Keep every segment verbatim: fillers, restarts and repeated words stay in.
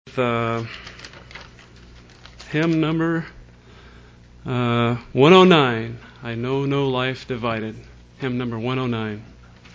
Uh, hymn number uh, one oh nine, I Know No Life Divided. Hymn number one oh nine.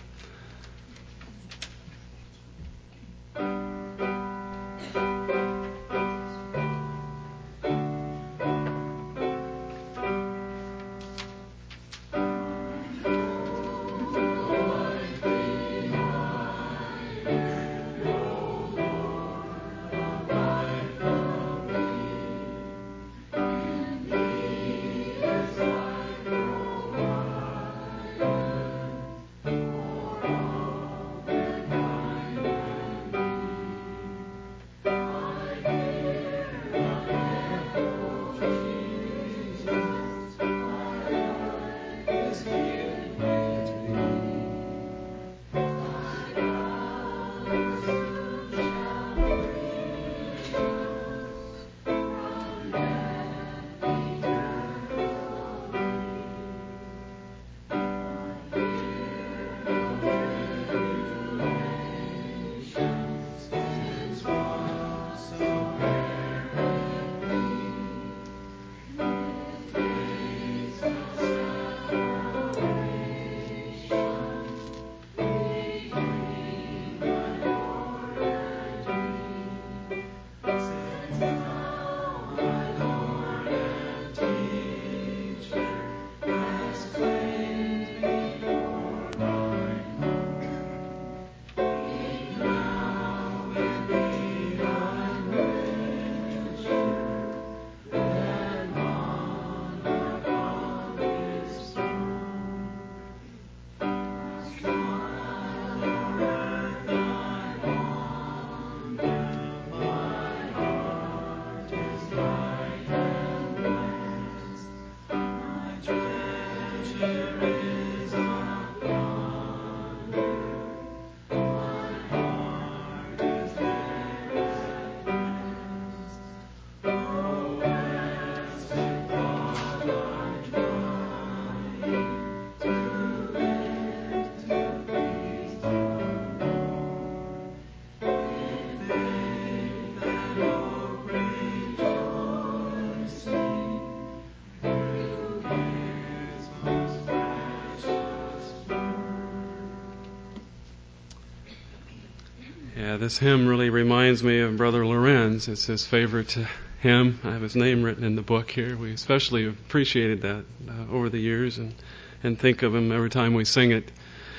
Yeah, this hymn really reminds me of Brother Lorenz. It's his favorite hymn. I have his name written in the book here. We especially appreciated that uh, over the years and, and think of him every time we sing it.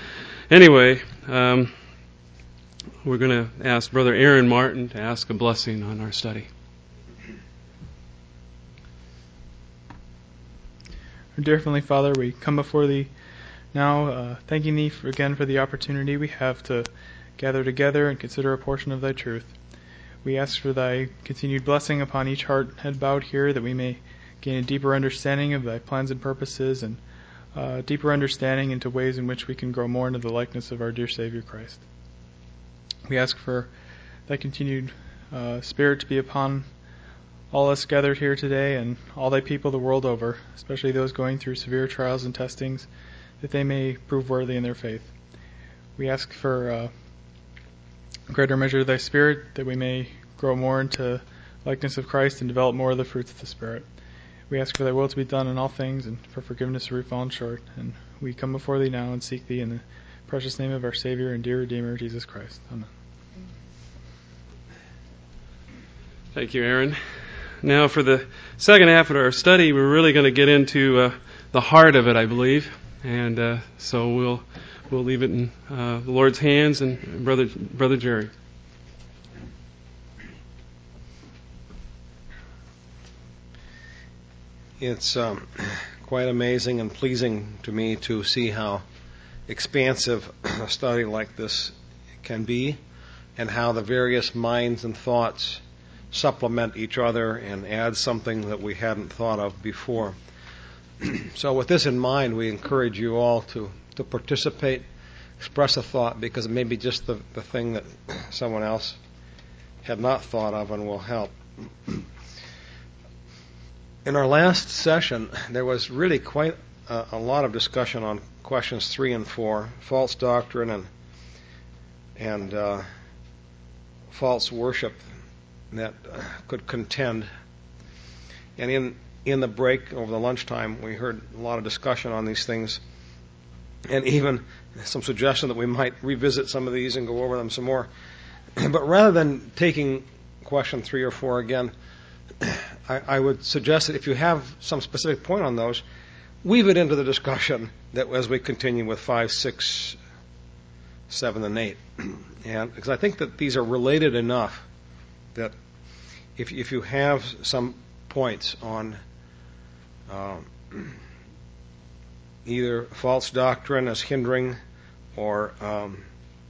Anyway, um, we're going to ask Brother Aaron Martin to ask a blessing on our study. Dear Heavenly Father, we come before Thee now, uh, thanking Thee for, again for the opportunity we have to gather together and consider a portion of Thy truth. We ask for Thy continued blessing upon each heart head bowed here, that we may gain a deeper understanding of Thy plans and purposes, and uh, deeper understanding into ways in which we can grow more into the likeness of our dear Savior Christ. We ask for Thy continued uh, Spirit to be upon all us gathered here today and all Thy people the world over, especially those going through severe trials and testings, that they may prove worthy in their faith. We ask for uh, greater measure of Thy Spirit, that we may grow more into likeness of Christ and develop more of the fruits of the Spirit. We ask for Thy will to be done in all things and for forgiveness where we've fallen short. And we come before Thee now and seek Thee in the precious name of our Savior and dear Redeemer, Jesus Christ. Amen. Thank you, Aaron. Now for the second half of our study, we're really going to get into uh, the heart of it, I believe. And uh, so we'll we'll leave it in uh, the Lord's hands and Brother Brother Jerry. It's um, quite amazing and pleasing to me to see how expansive a study like this can be, and how the various minds and thoughts supplement each other and add something that we hadn't thought of before. So with this in mind, we encourage you all to, to participate, express a thought, because it may be just the, the thing that someone else had not thought of and will help. In our last session, there was really quite a, a lot of discussion on questions three and four, false doctrine and and uh, false worship that uh, could contend. And in in the break over the lunchtime, we heard a lot of discussion on these things, and even some suggestion that we might revisit some of these and go over them some more. But rather than taking question three or four again, I, I would suggest that if you have some specific point on those, weave it into the discussion that as we continue with five, six, seven, and eight. And because I think that these are related enough that if if you have some points on um, either false doctrine as hindering or um,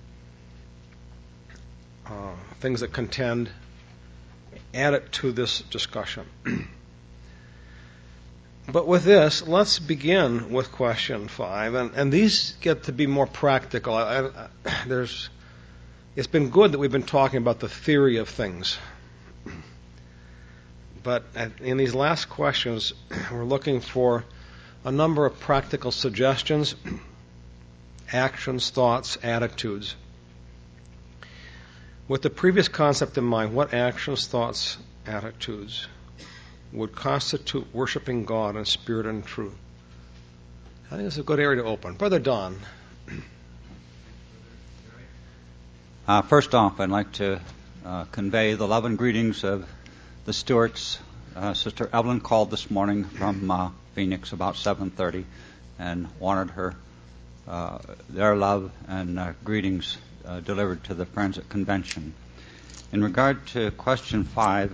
uh, things that contend, add it to this discussion. But with this, let's begin with question five, and, and these get to be more practical. I, I, there's, it's been good that we've been talking about the theory of things, but in these last questions, we're looking for a number of practical suggestions, actions, thoughts, attitudes. With the previous concept in mind, what actions, thoughts, attitudes would constitute worshiping God in spirit and truth? I think it's a good area to open. Brother Don. Uh, first off, I'd like to uh, convey the love and greetings of the Stewarts. Uh, Sister Evelyn called this morning from uh, Phoenix about seven thirty and wanted her uh, their love and uh, greetings uh, delivered to the friends at convention. In regard to question five,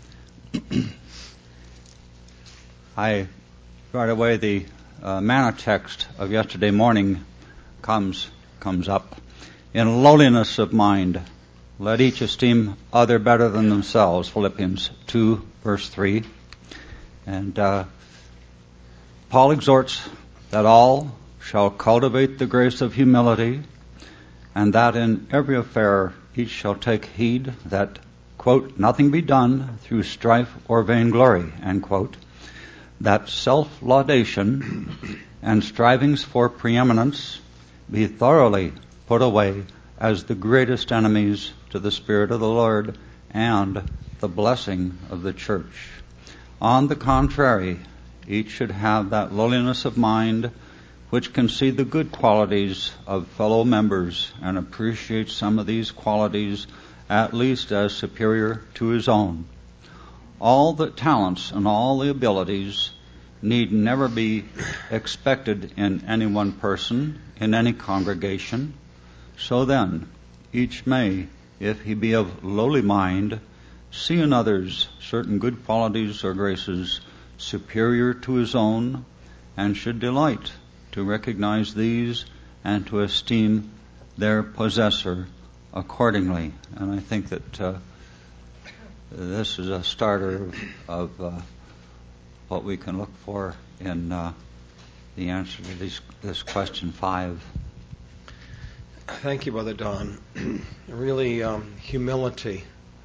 I, right away, the uh, manna text of yesterday morning comes comes up. In lowliness of mind, let each esteem other better than themselves, Philippians two, verse three. And uh, Paul exhorts that all shall cultivate the grace of humility, and that in every affair each shall take heed that, quote, nothing be done through strife or vainglory, end quote, that self-laudation and strivings for preeminence be thoroughly put away as the greatest enemies to the Spirit of the Lord and the blessing of the church. On the contrary, each should have that lowliness of mind which can see the good qualities of fellow members and appreciate some of these qualities at least as superior to his own. All the talents and all the abilities need never be expected in any one person, in any congregation. So then, each may, if he be of lowly mind, see in others certain good qualities or graces superior to his own, and should delight to recognize these and to esteem their possessor accordingly. And I think that uh, this is a starter of uh, what we can look for in uh, the answer to this, this question five. Thank you, Brother Don. Really, um, humility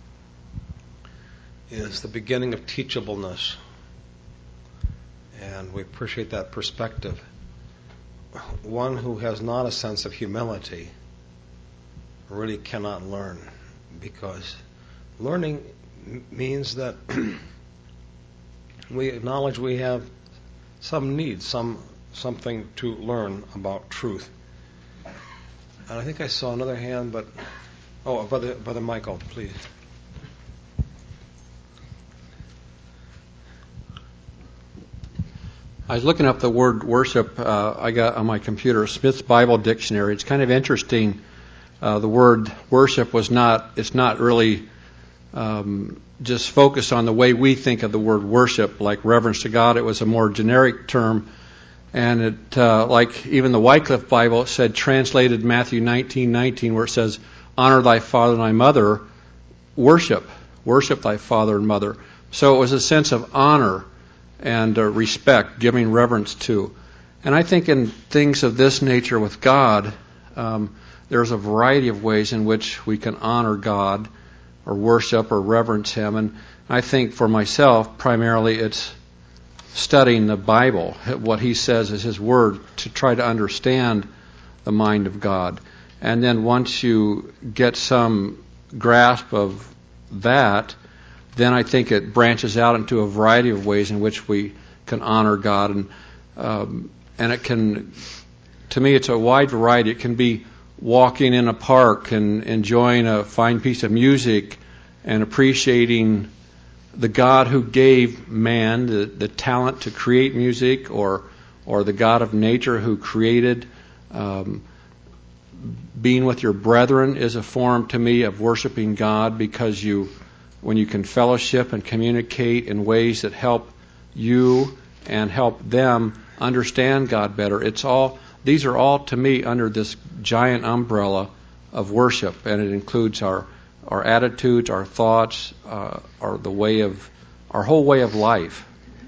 is the beginning of teachableness, and we appreciate that perspective. One who has not a sense of humility really cannot learn, because learning means that we acknowledge we have some need, some something to learn about truth. And I think I saw another hand, but oh, brother, brother Michael, please. I was looking up the word worship. Uh, I got on my computer Smith's Bible Dictionary. It's kind of interesting. Uh, the word worship was not. It's not really um, just focused on the way we think of the word worship, like reverence to God. It was a more generic term, and it, uh, like even the Wycliffe Bible, it said translated Matthew nineteen nineteen, where it says, "Honor thy father and thy mother." Worship, worship thy father and mother. So it was a sense of honor and uh, respect, giving reverence to. And I think in things of this nature with God, um, there's a variety of ways in which we can honor God or worship or reverence Him. And I think for myself, primarily it's studying the Bible, what He says is His Word, to try to understand the mind of God. And then once you get some grasp of that, then I think it branches out into a variety of ways in which we can honor God, and um, and it can, to me, it's a wide variety. It can be walking in a park and enjoying a fine piece of music and appreciating the God who gave man the, the talent to create music, or or the God of nature who created. Um, being with your brethren is a form to me of worshiping God, because you, when you can fellowship and communicate in ways that help you and help them understand God better. It's all, these are all to me under this giant umbrella of worship, and it includes our our attitudes, our thoughts, uh, our the way of our whole way of life.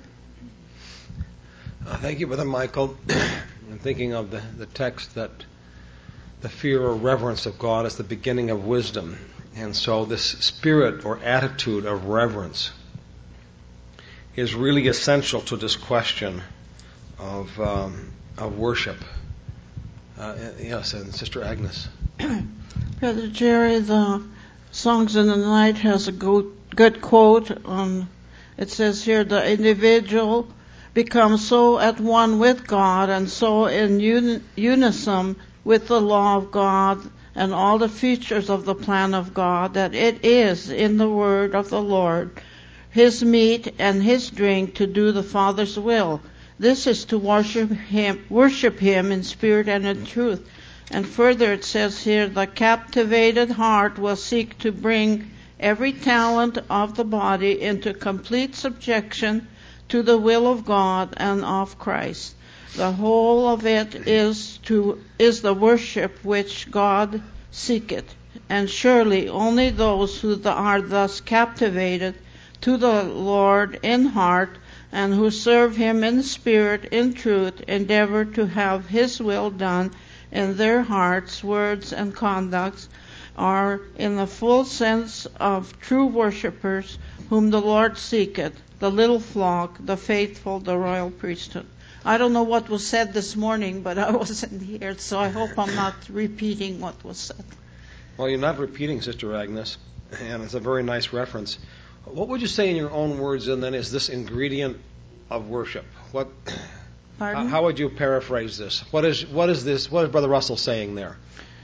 Uh, thank you, Brother Michael. I'm thinking of the, the text that the fear or reverence of God is the beginning of wisdom. And so this spirit or attitude of reverence is really essential to this question of um, of worship. Uh, yes, and Sister Agnes. Brother Jerry, the Songs in the Night has a good, good quote. Um, it says here, the individual becomes so at one with God and so in uni- unison with the law of God and all the features of the plan of God that it is in the word of the Lord, his meat and his drink to do the Father's will. This is to worship him, worship him in spirit and in truth. And further it says here, the captivated heart will seek to bring every talent of the body into complete subjection to the will of God and of Christ. The whole of it is to is the worship which God seeketh, and surely only those who are thus captivated to the Lord in heart and who serve him in spirit, in truth, endeavor to have his will done in their hearts, words, and conducts, are in the full sense of true worshippers whom the Lord seeketh, the little flock, the faithful, the royal priesthood. I don't know what was said this morning, but I wasn't here, so I hope I'm not repeating what was said. Well, you're not repeating, Sister Agnes, and it's a very nice reference. What would you say in your own words, and then, is this ingredient of worship? What? Pardon? How would you paraphrase this? What is what is this? What is Brother Russell saying there?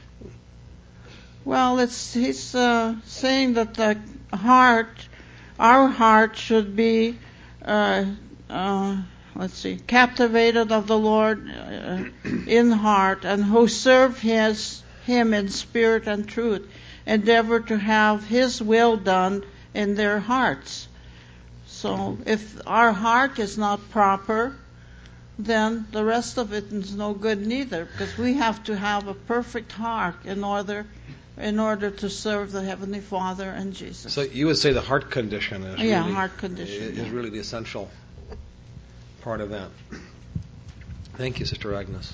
Well, it's he's uh, saying that the heart, our heart, should be, uh, uh, let's see, captivated of the Lord uh, in heart, and who serve His Him in spirit and truth, endeavor to have His will done in their hearts. So, if our heart is not proper, then the rest of it is no good neither, because we have to have a perfect heart in order in order to serve the Heavenly Father and Jesus. So you would say the heart condition is yeah, really, heart condition is yeah. really the essential part of that. Thank you, Sister Agnes.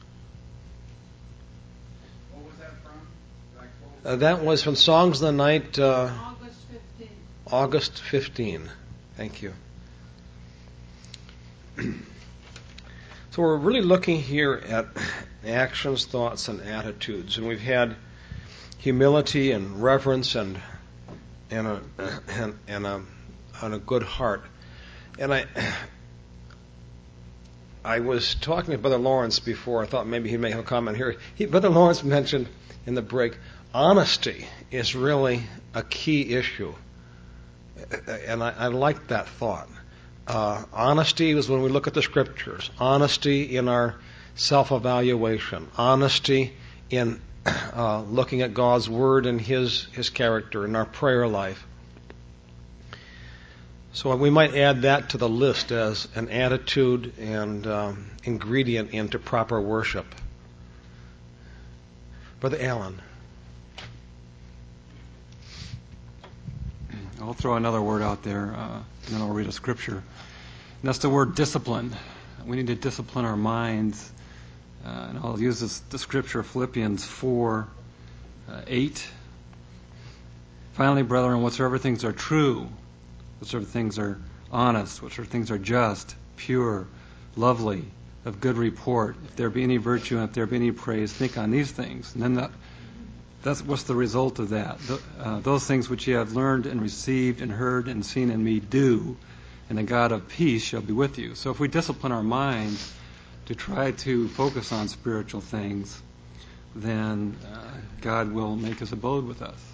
What was that from? Uh, that was from Songs of the Night, uh, August fifteenth. August fifteenth. Thank you. So we're really looking here at actions, thoughts, and attitudes, and we've had humility and reverence and and a and, and a and a good heart. And I I was talking to Brother Lawrence before. I thought maybe he'd make a comment here. He, Brother Lawrence mentioned in the break, honesty is really a key issue, and I, I like that thought. Uh, honesty is when we look at the Scriptures. Honesty in our self-evaluation. Honesty in uh, looking at God's Word and His His character in our prayer life. So we might add that to the list as an attitude and um, ingredient into proper worship. Brother Allen. I'll throw another word out there, uh, and then I'll read a scripture. And that's the word discipline. We need to discipline our minds. Uh, and I'll use this, the scripture, Philippians four, uh, eight. Finally, brethren, whatsoever things are true, whatsoever things are honest, whatsoever things are just, pure, lovely, of good report, if there be any virtue and if there be any praise, think on these things. And then the that's what's the result of that. The, uh, those things which you have learned and received and heard and seen in me do, and the God of peace shall be with you. So if we discipline our minds to try to focus on spiritual things, then uh, God will make his abode with us.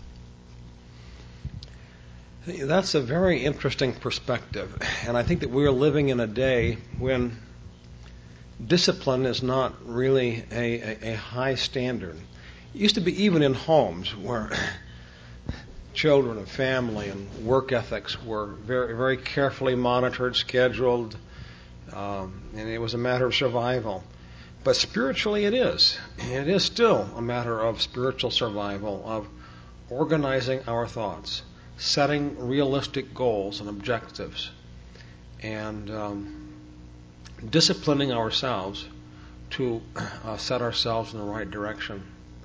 That's a very interesting perspective. And I think that we're living in a day when discipline is not really a, a, a high standard. It used to be even in homes where children and family and work ethics were very, very carefully monitored, scheduled, um, and it was a matter of survival. But spiritually it is. It is still a matter of spiritual survival, of organizing our thoughts, setting realistic goals and objectives, and um, disciplining ourselves to uh, set ourselves in the right direction.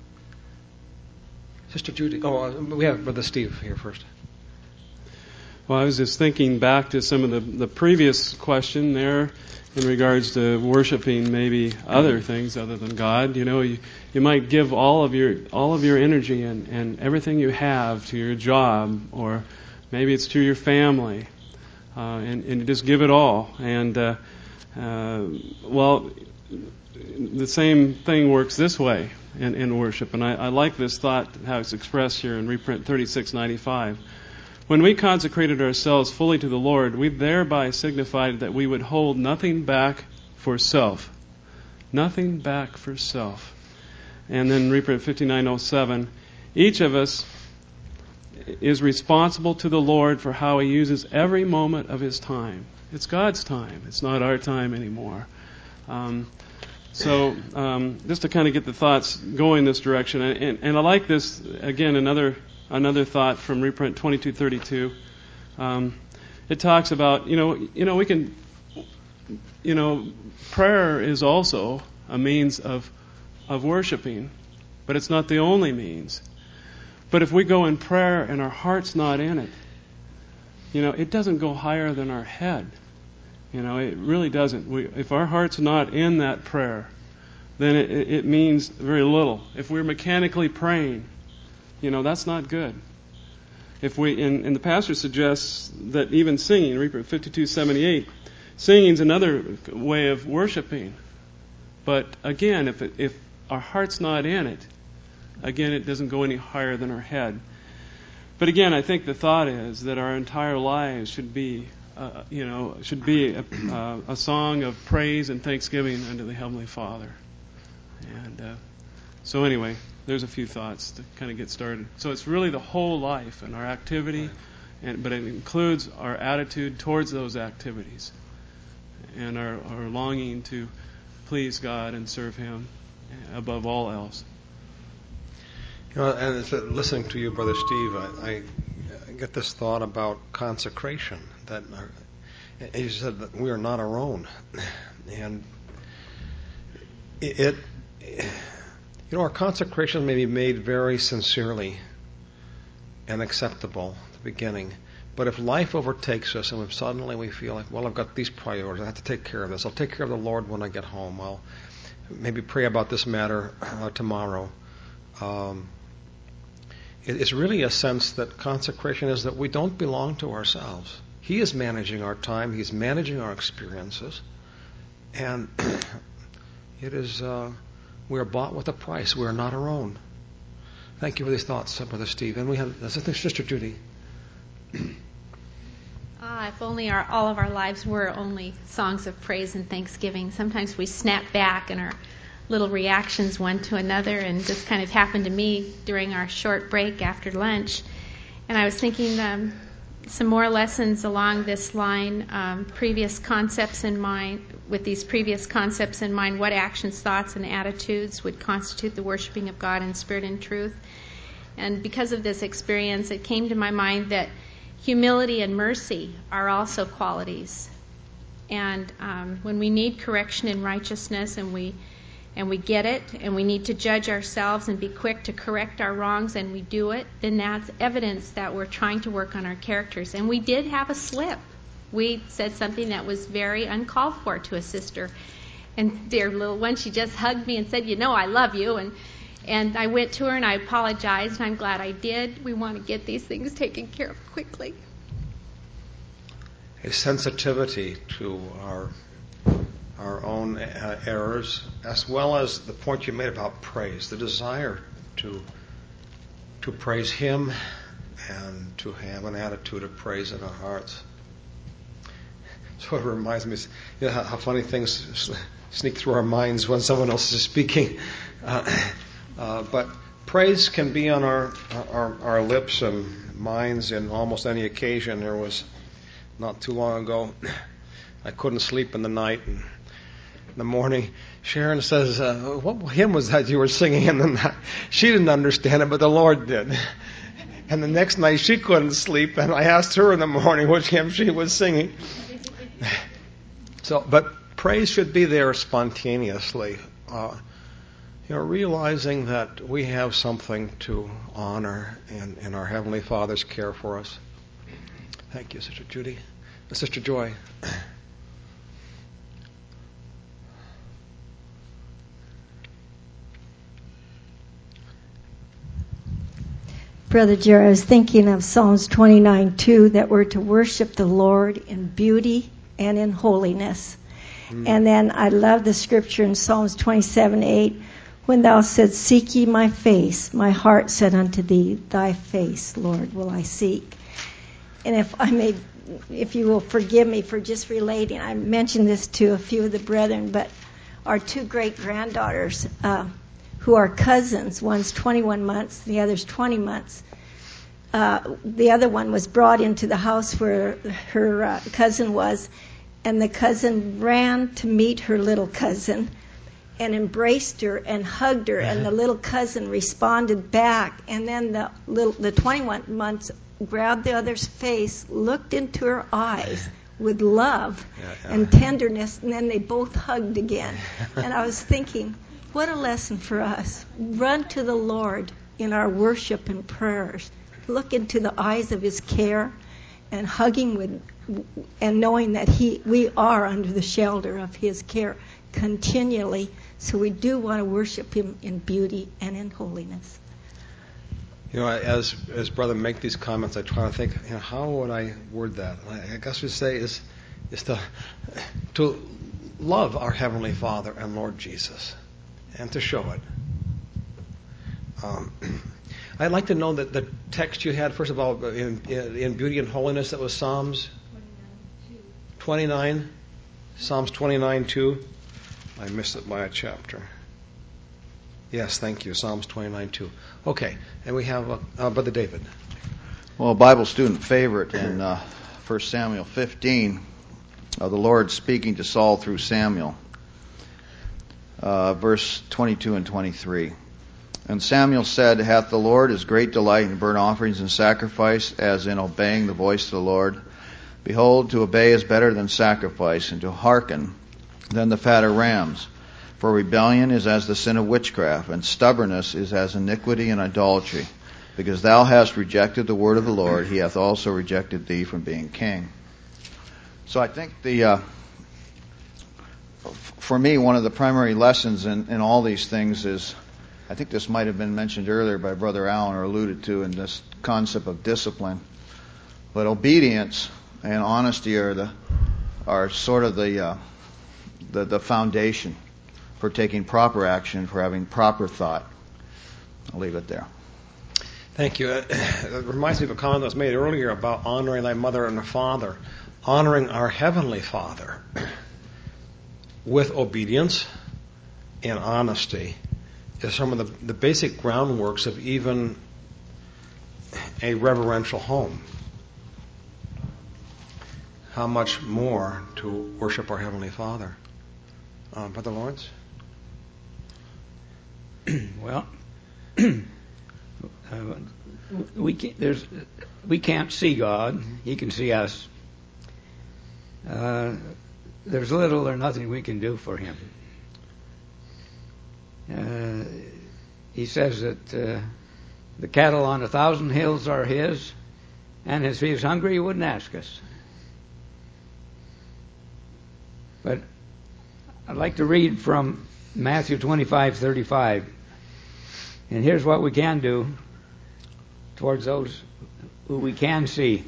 Sister Judy, oh, uh, we have Brother Steve here first. Well, I was just thinking back to some of the, the previous question there in regards to worshiping maybe other things other than God. You know, you, you might give all of your all of your energy and, and everything you have to your job, or maybe it's to your family, uh, and, and you just give it all. And, uh, uh, well, the same thing works this way in, in worship. And I, I like this thought, how it's expressed here in reprint thirty-six ninety-five. When we consecrated ourselves fully to the Lord, we thereby signified that we would hold nothing back for self. Nothing back for self. And then reprint fifty-nine oh seven, each of us is responsible to the Lord for how He uses every moment of His time. It's God's time. It's not our time anymore. Um, so um, just to kind of get the thoughts going this direction, and, and, and I like this, again, another another thought from reprint twenty-two thirty-two. Um, it talks about, you know, you know, we can, you know, prayer is also a means of of worshiping, but it's not the only means. But if we go in prayer and our heart's not in it, you know, it doesn't go higher than our head. You know, it really doesn't. We, if our heart's not in that prayer, then it, it means very little. If we're mechanically praying, you know, that's not good. If we, and, and the pastor suggests that even singing, reprint fifty-two seventy-eight, singing's another way of worshiping. But again, if it, if our heart's not in it, again, it doesn't go any higher than our head. But again, I think the thought is that our entire lives should be, uh, you know, should be a, uh, a song of praise and thanksgiving unto the Heavenly Father. And uh, so anyway, there's a few thoughts to kind of get started. So it's really the whole life and our activity, and but it includes our attitude towards those activities and our, our longing to please God and serve Him above all else. You know, and it's, uh, listening to you, Brother Steve, I, I get this thought about consecration. That our, you said that we are not our own, and it, it, you know, our consecration may be made very sincerely and acceptable at the beginning. But if life overtakes us and if suddenly we feel like, well, I've got these priorities, I have to take care of this. I'll take care of the Lord when I get home. I'll maybe pray about this matter uh, tomorrow. Um, it, it's really a sense that consecration is that we don't belong to ourselves. He is managing our time. He's managing our experiences. And it is, uh, we are bought with a price. We are not our own. Thank you for these thoughts, Brother Steve. And we have uh, Sister Judy. Ah, if only our, all of our lives were only songs of praise and thanksgiving. Sometimes we snap back and our little reactions one to another, and this kind of happened to me during our short break after lunch. And I was thinking um, some more lessons along this line, um, previous concepts in mind, with these previous concepts in mind, what actions, thoughts, and attitudes would constitute the worshiping of God in spirit and truth. And because of this experience, it came to my mind that humility and mercy are also qualities. And um, when we need correction in righteousness and we and we get it, and we need to judge ourselves and be quick to correct our wrongs, and we do it, then that's evidence that we're trying to work on our characters. And we did have a slip. We said something that was very uncalled for to a sister. And dear little one, she just hugged me and said, you know, I love you. And And I went to her and I apologized, and I'm glad I did. We want to get these things taken care of quickly. A sensitivity to our our own uh, errors, as well as the point you made about praise, the desire to to praise Him and to have an attitude of praise in our hearts. So it reminds me, you know, how, how funny things sneak through our minds when someone else is speaking. Uh, uh, but praise can be on our, our our lips and minds in almost any occasion. There was not too long ago, I couldn't sleep in the night, and in the morning, Sharon says, uh, "What hymn was that you were singing in the night?" She didn't understand it, but the Lord did. And the next night, she couldn't sleep, and I asked her in the morning which hymn she was singing. So, but praise should be there spontaneously. Uh, you know, realizing that we have something to honor in, in our Heavenly Father's care for us. Thank you, Sister Judy. Sister Joy. Brother Jerry, I was thinking of Psalms twenty-nine two, that we're to worship the Lord in beauty and in holiness. Mm. And then I love the scripture in Psalms twenty-seven eight, when thou saidst, seek ye my face, my heart said unto thee, thy face, Lord, will I seek. And if I may, if you will forgive me for just relating, I mentioned this to a few of the brethren, but our two great granddaughters, uh, who are cousins, one's twenty-one months, the other's twenty months. Uh, the other one was brought into the house where her uh, cousin was, and the cousin ran to meet her little cousin and embraced her and hugged her, and the little cousin responded back, and then the little the twenty-one months grabbed the other's face, looked into her eyes with love yeah, yeah. and tenderness, and then they both hugged again. And I was thinking, what a lesson for us. Run to the Lord in our worship and prayers. Look into the eyes of His care and hugging with, and knowing that He, we are under the shelter of His care continually. So we do want to worship Him in beauty and in holiness. You know, as as brother make these comments, I try to think, you know, how would I word that? I guess we say is is to to love our Heavenly Father and Lord Jesus, and to show it. Um, I'd like to know that the text you had, first of all, in, in, in beauty and holiness, that was Psalms twenty-nine, Psalms twenty-nine two. I missed it by a chapter. Yes, thank you. Psalms twenty-nine two. Okay, and we have uh, uh, Brother David. Well, a Bible student favorite in uh, First Samuel fifteen, uh, the Lord speaking to Saul through Samuel, uh, verse twenty-two and twenty-three. And Samuel said, hath the Lord his great delight in burnt offerings and sacrifice, as in obeying the voice of the Lord? Behold, to obey is better than sacrifice, and to hearken than the fat of rams. For rebellion is as the sin of witchcraft, and stubbornness is as iniquity and idolatry. Because thou hast rejected the word of the Lord, he hath also rejected thee from being king. So I think the, uh, for me, one of the primary lessons in, in all these things is, I think this might have been mentioned earlier by Brother Allen, or alluded to, in this concept of discipline. But obedience and honesty are the are sort of the uh, the, the foundation for taking proper action, for having proper thought. I'll leave it there. Thank you. It reminds me of a comment that was made earlier about honoring thy mother and father. Honoring our Heavenly Father with obedience and honesty is some of the, the basic groundworks of even a reverential home. How much more to worship our Heavenly Father. Uh, Brother Lawrence? Well, uh, we can't, there's we can't see God; He can see us. Uh, there's little or nothing we can do for Him. Uh, he says that uh, the cattle on a thousand hills are His, and if He was hungry, He wouldn't ask us. But I'd like to read from Matthew twenty-five thirty-five. And here's what we can do towards those who we can see.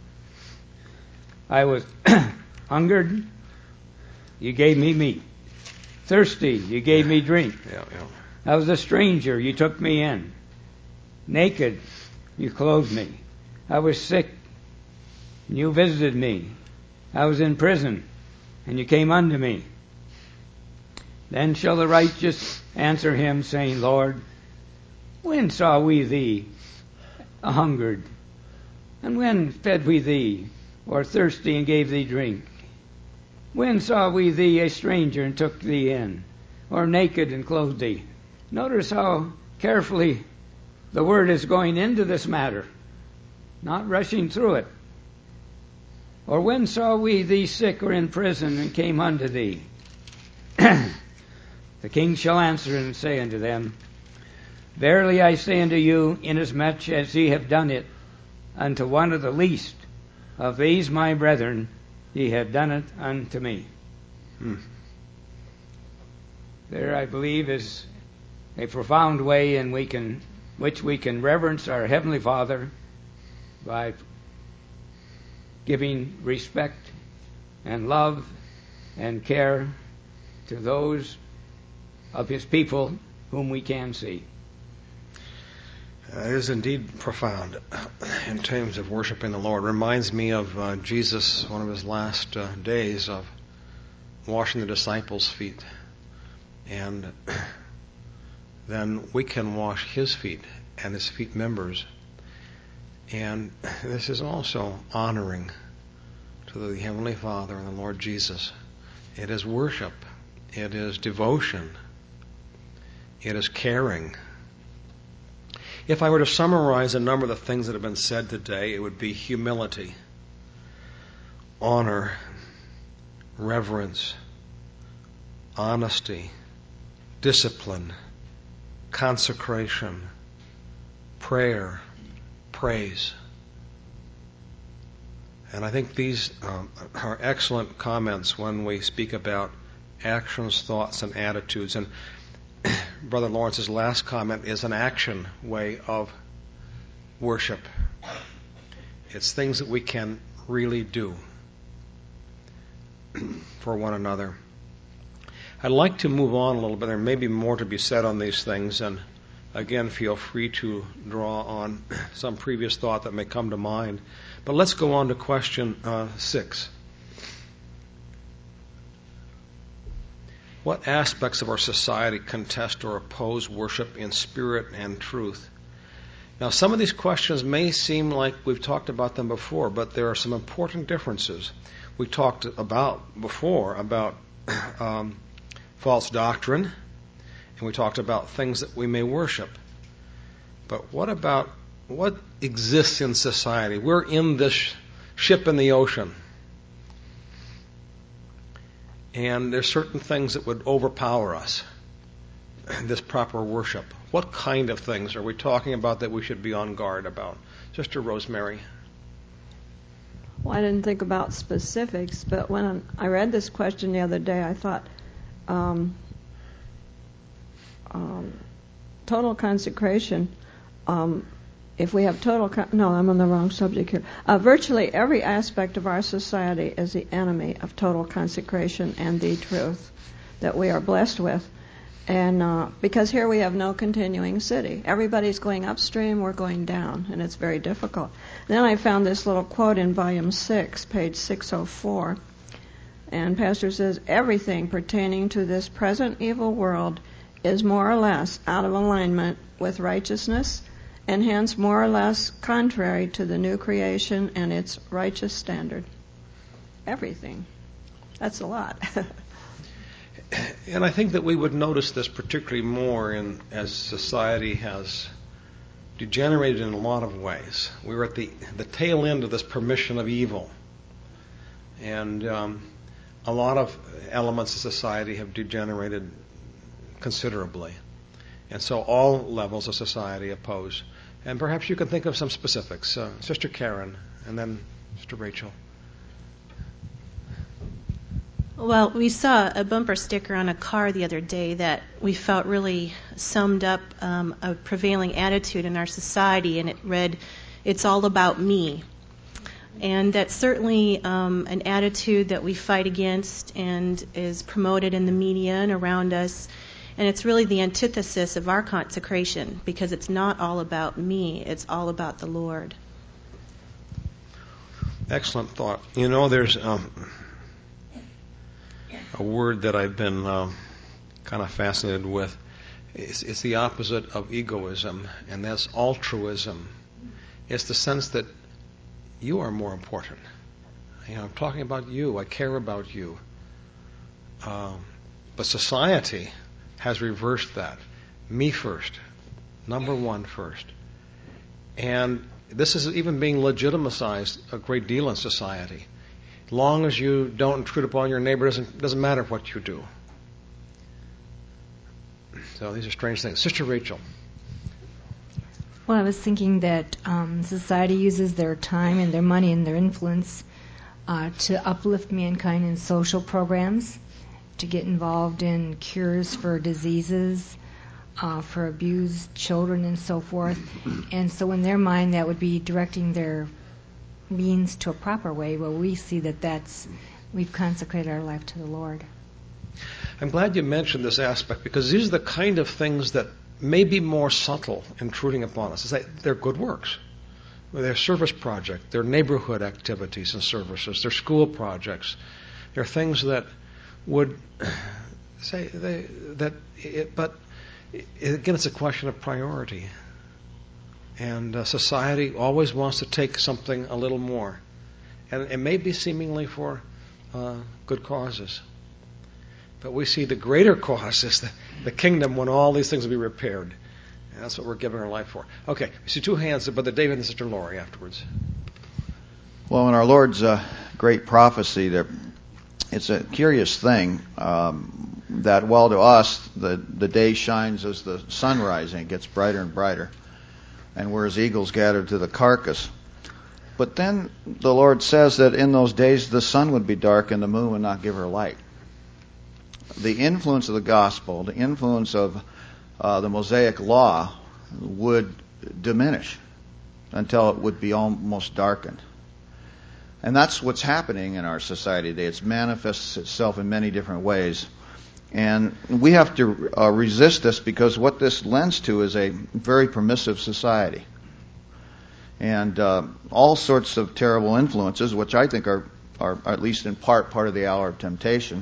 I was hungered, you gave me meat. Thirsty, you gave me drink. Yeah, yeah. I was a stranger, you took me in. Naked, you clothed me. I was sick, and you visited me. I was in prison, and you came unto me. Then shall the righteous answer him, saying, Lord, when saw we thee a hungered? And when fed we thee, or thirsty, and gave thee drink? When saw we thee a stranger, and took thee in, or naked, and clothed thee? Notice how carefully the word is going into this matter, not rushing through it. Or when saw we thee sick or in prison, and came unto thee? The king shall answer and say unto them, Verily I say unto you, inasmuch as ye have done it unto one of the least of these my brethren, ye have done it unto me. Hmm. There, I believe, is a profound way in we can, which we can reverence our Heavenly Father by giving respect and love and care to those of His people whom we can see. Uh, it is indeed profound in terms of worshiping the Lord. It reminds me of uh, Jesus, one of His last uh, days, of washing the disciples' feet. And then we can wash His feet and His feet members. And this is also honoring to the Heavenly Father and the Lord Jesus. It is worship. It is devotion. It is caring. If I were to summarize a number of the things that have been said today, it would be humility, honor, reverence, honesty, discipline, consecration, prayer, praise. And I think these um, are excellent comments when we speak about actions, thoughts, and attitudes. And Brother Lawrence's last comment is an action way of worship. It's things that we can really do for one another. I'd like to move on a little bit. There may be more to be said on these things, and again, feel free to draw on some previous thought that may come to mind. But let's go on to question uh, six. What aspects of our society contest or oppose worship in spirit and truth? Now, some of these questions may seem like we've talked about them before, but there are some important differences. We talked about before about um, false doctrine, and we talked about things that we may worship. But what about what exists in society? We're in this ship in the ocean. And there's certain things that would overpower us, this proper worship. What kind of things are we talking about that we should be on guard about? Sister Rosemary. Well, I didn't think about specifics, but when I read this question the other day, I thought um, um, total consecration, um, if we have total, con- no, I'm on the wrong subject here. Uh, virtually every aspect of our society is the enemy of total consecration and the truth that we are blessed with. And uh, because here we have no continuing city. Everybody's going upstream, we're going down, and it's very difficult. Then I found this little quote in volume six, page six oh four. And Pastor says, everything pertaining to this present evil world is more or less out of alignment with righteousness, and hence more or less contrary to the new creation and its righteous standard. Everything. That's a lot. And I think that we would notice this particularly more in as society has degenerated in a lot of ways. We're at the, the tail end of this permission of evil. And um, a lot of elements of society have degenerated considerably. And so all levels of society oppose. And perhaps you can think of some specifics. Uh, Sister Karen, and then Sister Rachel. Well, we saw a bumper sticker on a car the other day that we felt really summed up um, a prevailing attitude in our society, and it read, "It's all about me." And that's certainly um, an attitude that we fight against and is promoted in the media and around us. And it's really the antithesis of our consecration, because it's not all about me, it's all about the Lord. Excellent thought. You know, there's um, a word that I've been um, kind of fascinated with. It's, it's the opposite of egoism, and that's altruism. It's the sense that you are more important. You know, I'm talking about you. I care about you. Um, but society has reversed that. Me first. Number one first. And this is even being legitimized a great deal in society. As long as you don't intrude upon your neighbor, it doesn't, doesn't matter what you do. So these are strange things. Sister Rachel. Well, I was thinking that um, society uses their time and their money and their influence uh, to uplift mankind in social programs, to get involved in cures for diseases, uh, for abused children and so forth. And so in their mind, that would be directing their means to a proper way. Well, we see that that's, we've consecrated our life to the Lord. I'm glad you mentioned this aspect, because these are the kind of things that may be more subtle intruding upon us. It's like they're good works. They're service projects, they're neighborhood activities and services, they're school projects. They're things that would say they, that, it, but it, again, it's a question of priority. And uh, society always wants to take something a little more. And it may be seemingly for uh, good causes. But we see the greater cause is the, the kingdom, when all these things will be repaired. And that's what we're giving our life for. Okay, we see two hands, Brother David and Sister Lori afterwards. Well, in our Lord's uh, great prophecy, there, it's a curious thing um, that, while to us the, the day shines as the sun rising, it gets brighter and brighter, and we're as eagles gathered to the carcass. But then the Lord says that in those days the sun would be dark and the moon would not give her light. The influence of the gospel, the influence of uh, the Mosaic law would diminish until it would be almost darkened. And that's what's happening in our society today. It manifests itself in many different ways. And we have to uh, resist this, because what this lends to is a very permissive society. And uh, all sorts of terrible influences, which I think are, are at least in part, part of the hour of temptation.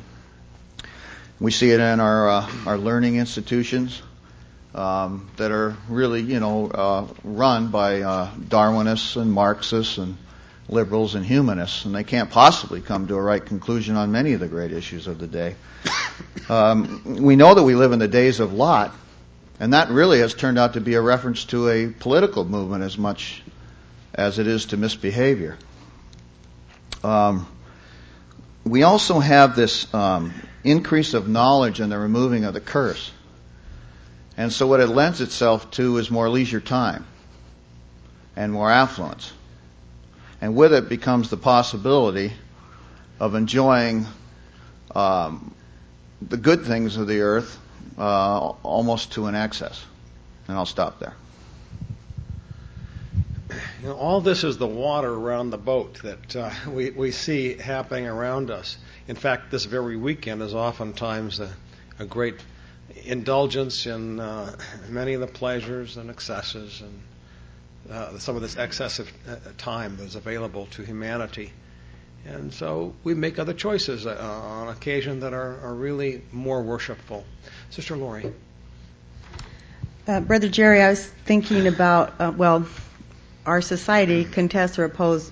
We see it in our uh, our learning institutions um, that are really, you know, uh, run by uh, Darwinists and Marxists and liberals and humanists, and they can't possibly come to a right conclusion on many of the great issues of the day. Um, we know that we live in the days of Lot, and that really has turned out to be a reference to a political movement as much as it is to misbehavior. Um, we also have this um, increase of knowledge and the removing of the curse. And so what it lends itself to is more leisure time and more affluence. And with it becomes the possibility of enjoying um, the good things of the earth uh, almost to an excess. And I'll stop there. You know, all this is the water around the boat that uh, we, we see happening around us. In fact, this very weekend is oftentimes a, a great indulgence in uh, many of the pleasures and excesses and uh, some of this excessive uh, time that's available to humanity. And so we make other choices uh, on occasion that are, are really more worshipful. Sister Lori. Uh, Brother Jerry, I was thinking about, uh, well, our society contests or oppose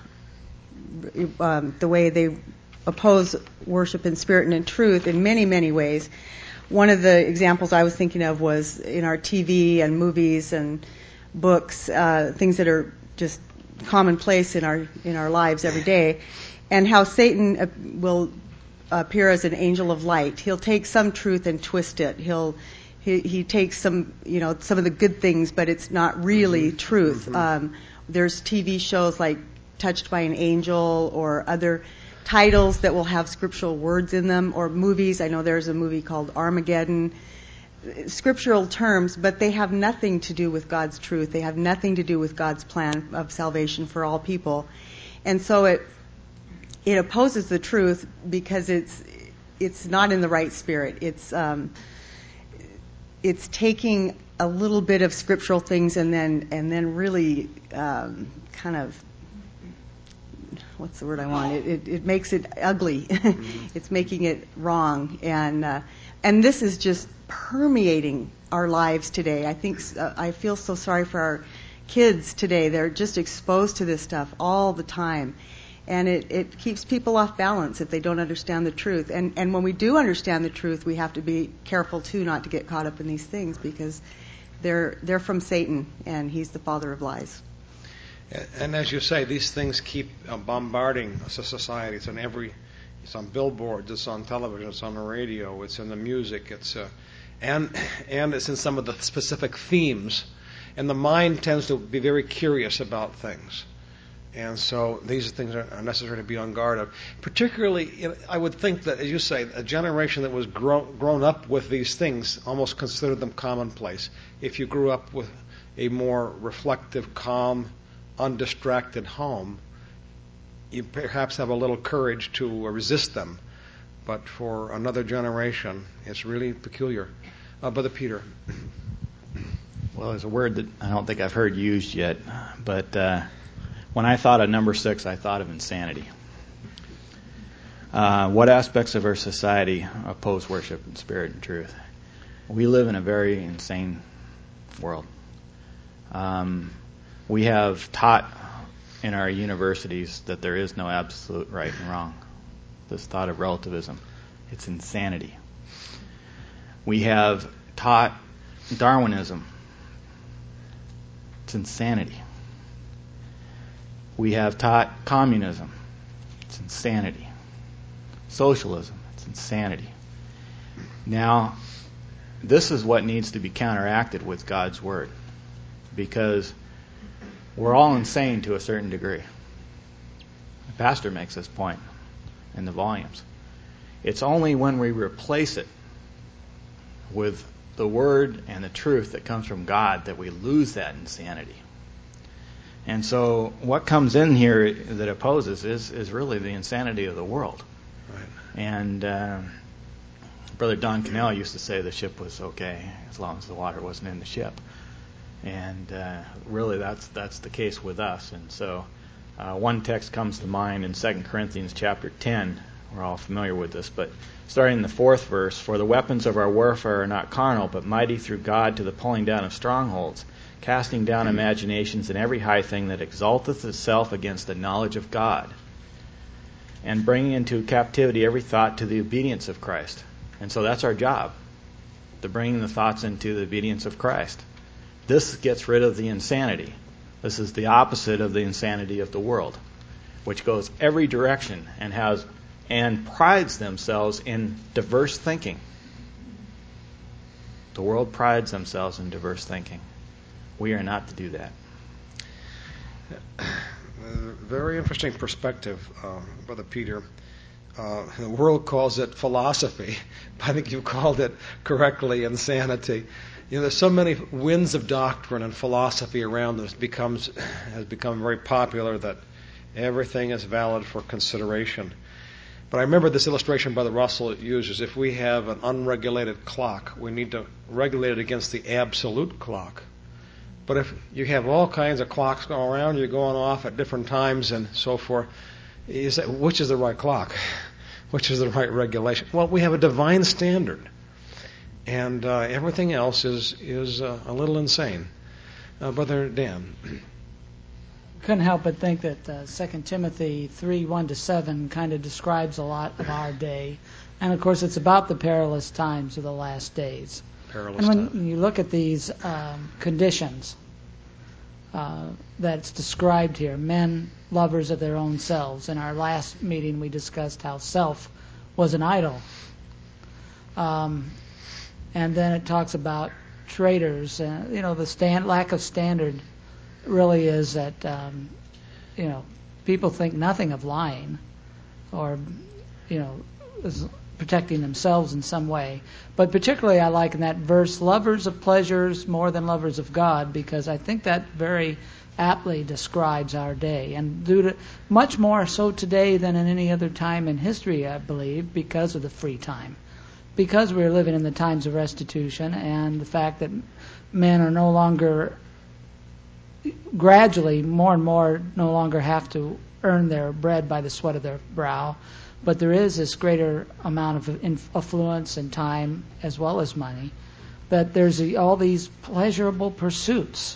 um, the way they oppose worship in spirit and in truth in many, many ways. One of the examples I was thinking of was in our T V and movies and books, uh, things that are just commonplace in our in our lives every day, and how Satan uh, will appear as an angel of light. He'll take some truth and twist it. He'll He, he takes some, you know, some of the good things, but it's not really mm-hmm. truth. Mm-hmm. Um, there's T V shows like Touched by an Angel or other titles that will have scriptural words in them, or movies. I know there's a movie called Armageddon. Scriptural terms, but they have nothing to do with God's truth. They have nothing to do with God's plan of salvation for all people. And so it it opposes the truth because it's it's not in the right spirit. It's um, it's taking a little bit of scriptural things and then and then really um, kind of, what's the word I want? It it, it makes it ugly. It's making it wrong, and uh, and this is just permeating our lives today. I think uh, I feel so sorry for our kids today. They're just exposed to this stuff all the time, and it, it keeps people off balance if they don't understand the truth. And and when we do understand the truth, we have to be careful too not to get caught up in these things, because they're they're from Satan, and he's the father of lies. And as you say, these things keep uh, bombarding society. It's on every, it's on billboards, it's on television, it's on the radio, it's in the music, it's uh, and and it's in some of the specific themes. And the mind tends to be very curious about things. And so these things are necessary to be on guard of. Particularly, you know, I would think that, as you say, a generation that was grown, grown up with these things almost considered them commonplace. If you grew up with a more reflective, calm, undistracted home, you perhaps have a little courage to resist them. But for another generation, it's really peculiar. Uh, Brother Peter. Well, there's a word that I don't think I've heard used yet, but uh, when I thought of number six, I thought of insanity. Uh, what aspects of our society oppose worship in spirit and truth? We live in a very insane world. Um, we have taught in our universities that there is no absolute right and wrong. This thought of relativism, it's insanity. We have taught Darwinism. It's insanity. We have taught communism. It's insanity. Socialism. It's insanity. Now, this is what needs to be counteracted with God's Word, because we're all insane to a certain degree. The pastor makes this point in the volumes. It's only when we replace it with the Word and the truth that comes from God that we lose that insanity. And so what comes in here that opposes is, is really the insanity of the world. Right. And uh, Brother Don Cannell used to say the ship was okay as long as the water wasn't in the ship. And uh, really that's that's the case with us. And so uh, one text comes to mind in Second Corinthians chapter ten. We're all familiar with this, but starting in the fourth verse, for the weapons of our warfare are not carnal, but mighty through God to the pulling down of strongholds, casting down imaginations and every high thing that exalteth itself against the knowledge of God, and bringing into captivity every thought to the obedience of Christ. And so that's our job, to bring the thoughts into the obedience of Christ. This gets rid of the insanity. This is the opposite of the insanity of the world, which goes every direction and has and prides themselves in diverse thinking. The world prides themselves in diverse thinking. We are not to do that. Very interesting perspective, uh, Brother Peter. Uh, the world calls it philosophy, but I think you called it correctly insanity. You know, there's so many winds of doctrine and philosophy around us. Becomes has become very popular that everything is valid for consideration. But I remember this illustration Brother Russell uses. If we have an unregulated clock, we need to regulate it against the absolute clock. But if you have all kinds of clocks going around, you're going off at different times and so forth, you say, which is the right clock? Which is the right regulation? Well, we have a divine standard. And uh, everything else is, is uh, a little insane. Uh, Brother Dan. Couldn't help but think that uh, Second Timothy three, one to seven kind of describes a lot of our day. And, of course, it's about the perilous times of the last days. Perilous and when time. you look at these um, conditions uh, that's described here, men lovers of their own selves. In our last meeting, we discussed how self was an idol. Um, and then it talks about traitors. Uh, you know, the stand, lack of standard really is that, um, you know, people think nothing of lying. or you know, is protecting themselves in some way. But particularly I like in that verse, lovers of pleasures more than lovers of God, because I think that very aptly describes our day, and due to, much more so today than in any other time in history, I believe, because of the free time. Because we're living in the times of restitution, and the fact that men are no longer, gradually, more and more, no longer have to earn their bread by the sweat of their brow, but there is this greater amount of influence and time as well as money, that there's all these pleasurable pursuits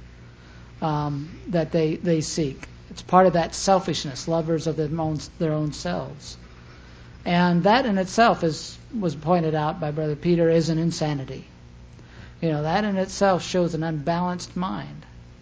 um, that they, they seek. It's part of that selfishness, lovers of their own, their own selves. And that in itself, is was pointed out by Brother Peter, is an insanity. You know, that in itself shows an unbalanced mind.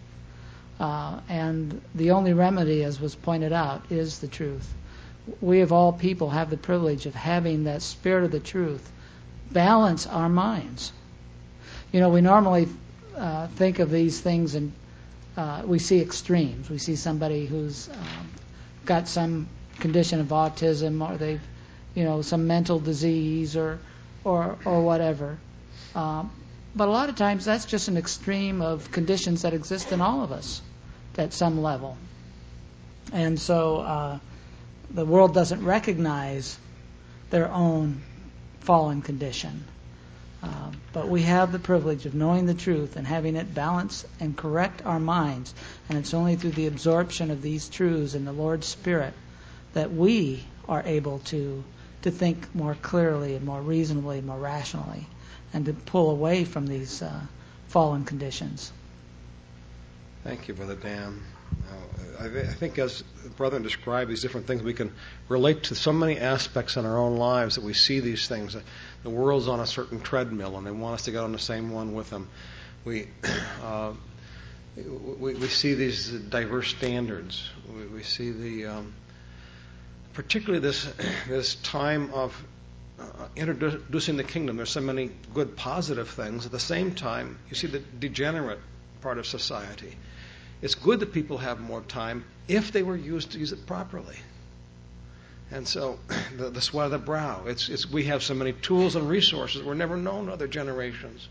Uh, and the only remedy, as was pointed out, is the truth. We of all people have the privilege of having that spirit of the truth balance our minds. You know, we normally uh, think of these things and uh, we see extremes. We see somebody who's um, got some condition of autism, or they've, you know, some mental disease, or or or whatever. Um, but a lot of times that's just an extreme of conditions that exist in all of us at some level. And so uh, the world doesn't recognize their own fallen condition. Uh, but we have the privilege of knowing the truth and having it balance and correct our minds. And it's only through the absorption of these truths in the Lord's Spirit that we are able to to think more clearly and more reasonably and more rationally, and to pull away from these uh, fallen conditions. Thank you, Brother Dan. Uh, I, I think as the brethren described these different things, we can relate to so many aspects in our own lives that we see these things. The world's on a certain treadmill, and they want us to get on the same one with them. We uh, we, we see these diverse standards. We, we see the um, particularly this this time of uh, introducing the kingdom. There's so many good, positive things. At the same time, you see the degenerate part of society. It's good that people have more time if they were used to use it properly. And so, the, the sweat of the brow. It's, it's we have so many tools and resources that were never known to other generations.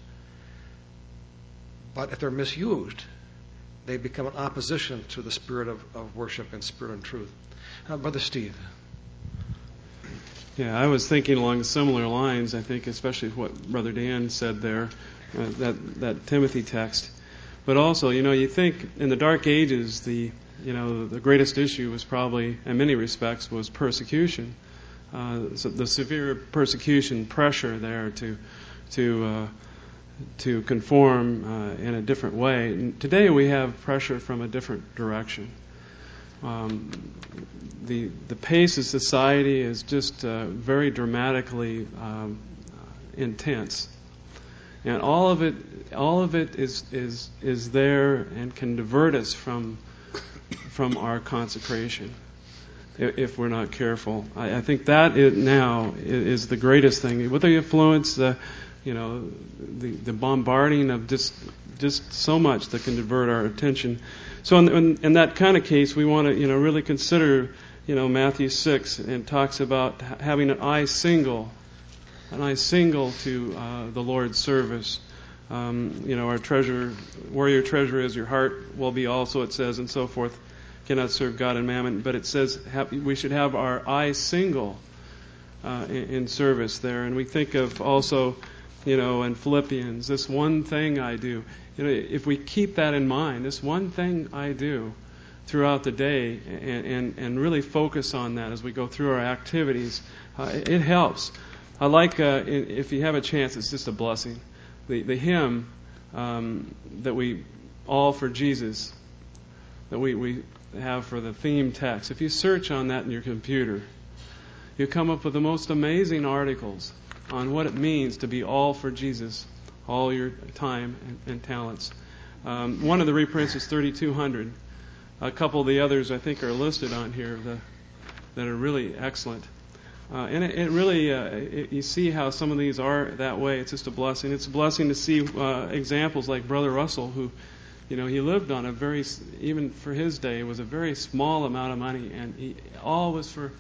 But if they're misused, they become an opposition to the spirit of, of worship and spirit and truth. Uh, Brother Steve. Yeah, I was thinking along similar lines. I think, especially what Brother Dan said there, uh, that that Timothy text. But also, you know, you think in the Dark Ages, the you know the greatest issue was probably, in many respects, was persecution. Uh, so the severe persecution pressure there to to uh, to conform uh, in a different way. And today we have pressure from a different direction. Um, the the pace of society is just uh, very dramatically um, intense. And all of it, all of it is is is there and can divert us from from our consecration if we're not careful. I, I think that it now is the greatest thing. With the influence, the you know, the the bombarding of just just so much that can divert our attention. So in, in, in that kind of case, we want to you know really consider you know Matthew six, and talks about having an eye single. An eye single to uh, the Lord's service. Um, you know, our treasure, where your treasure is, your heart will be also, it says, and so forth. Cannot serve God and mammon. But it says have, we should have our eye single uh, in, in service there. And we think of also, you know, in Philippians, this one thing I do. You know, if we keep that in mind, this one thing I do throughout the day, and, and, and really focus on that as we go through our activities, uh, it, it helps. I like, uh, if you have a chance, it's just a blessing. The, the hymn um, that we, All for Jesus, that we, we have for the theme text, if you search on that in your computer, you come up with the most amazing articles on what it means to be all for Jesus, all your time and, and talents. Um, one of the reprints is thirty-two hundred. A couple of the others I think are listed on here the, that are really excellent. Uh, and it, it really, uh, it, you see how some of these are that way. It's just a blessing. It's a blessing to see uh, examples like Brother Russell, who, you know, he lived on a very, even for his day, it was a very small amount of money, and he, all was for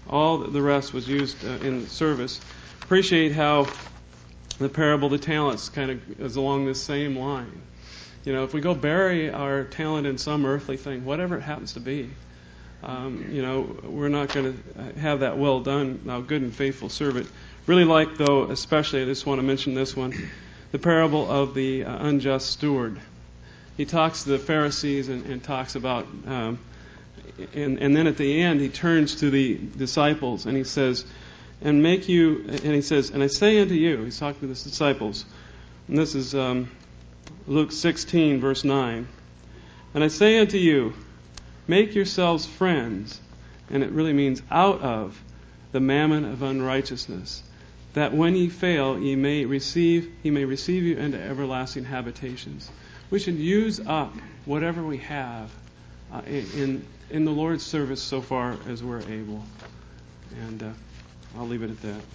All the rest was used uh, in service. Appreciate how the parable of the talents kind of is along this same line. You know, if we go bury our talent in some earthly thing, whatever it happens to be, um, you know, we're not going to have that well done, thou good and faithful servant. Really like, though, especially, I just want to mention this one, the parable of the uh, unjust steward. He talks to the Pharisees and, and talks about, um, and, and then at the end he turns to the disciples and he says, and make you, and he says, and I say unto you, he's talking to the disciples, and this is um, Luke sixteen, verse nine, and I say unto you, make yourselves friends, and it really means out of the mammon of unrighteousness, that when ye fail, ye may receive, he may receive you into everlasting habitations. We should use up whatever we have uh, in in the Lord's service so far as we're able. And uh, I'll leave it at that.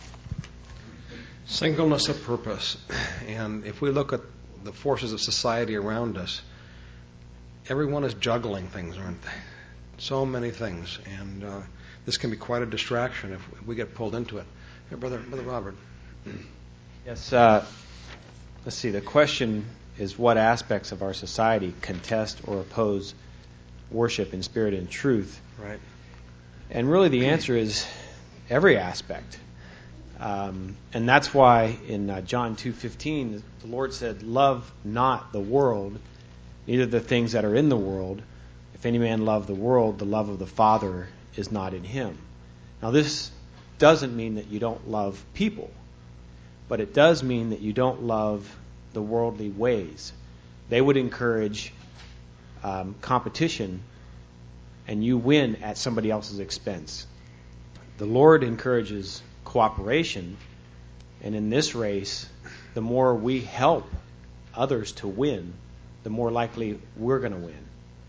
Singleness of purpose. And if we look at the forces of society around us, everyone is juggling things, aren't they? So many things. And uh, this can be quite a distraction if we get pulled into it. Here, Brother, Brother Robert. Yes. Uh, let's see. The question is, what aspects of our society contest or oppose worship in spirit and truth? Right. And really the answer is every aspect. Um, and that's why in uh, John two fifteen, the Lord said, love not the world, neither the things that are in the world. If any man love the world, the love of the Father is not in him. Now this doesn't mean that you don't love people, but it does mean that you don't love the worldly ways. They would encourage um, competition, and you win at somebody else's expense. The Lord encourages cooperation, and in this race, the more we help others to win, the more likely we're going to win.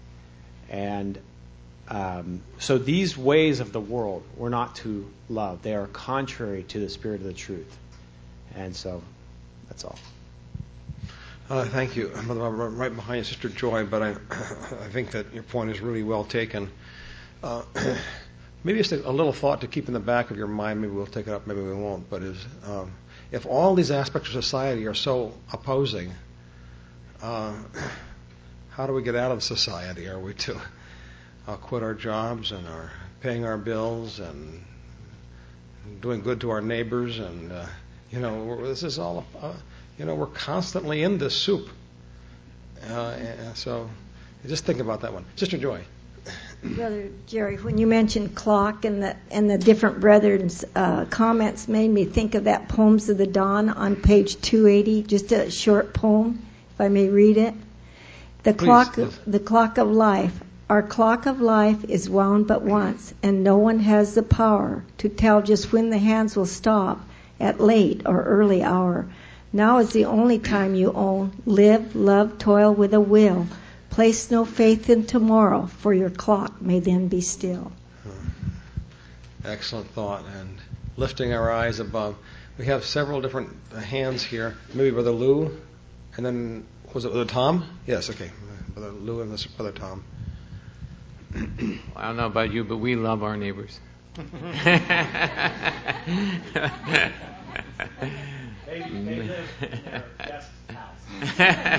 And um, so these ways of the world we're not to love. They are contrary to the spirit of the truth. And so that's all. Uh, thank you, Brother Robert. Right behind you, Sister Joy, but I, I think that your point is really well taken. Uh, maybe just a, a little thought to keep in the back of your mind. Maybe we'll take it up, maybe we won't. But is um, if all these aspects of society are so opposing, uh, how do we get out of society? Are we to uh, quit our jobs and are paying our bills and doing good to our neighbors? And uh, you know, this is all. Uh, You know, we're constantly in this soup. Uh, and so just think about that one. Sister Joy. Brother Jerry, when you mentioned clock and the and the different brethren's uh, comments made me think of that Poems of the Dawn on page two eighty, just a short poem, if I may read it. The Please, clock, yes. the clock of life. Our clock of life is wound but once, and no one has the power to tell just when the hands will stop at late or early hour. Now is the only time you own. Live, love, toil with a will. Place no faith in tomorrow, for your clock may then be still. Excellent thought. And lifting our eyes above. We have several different hands here. Maybe Brother Lou, and then, was it Brother Tom? Yes, okay. Brother Lou and Brother Tom. I don't know about you, but we love our neighbors. They, they live in their guest house.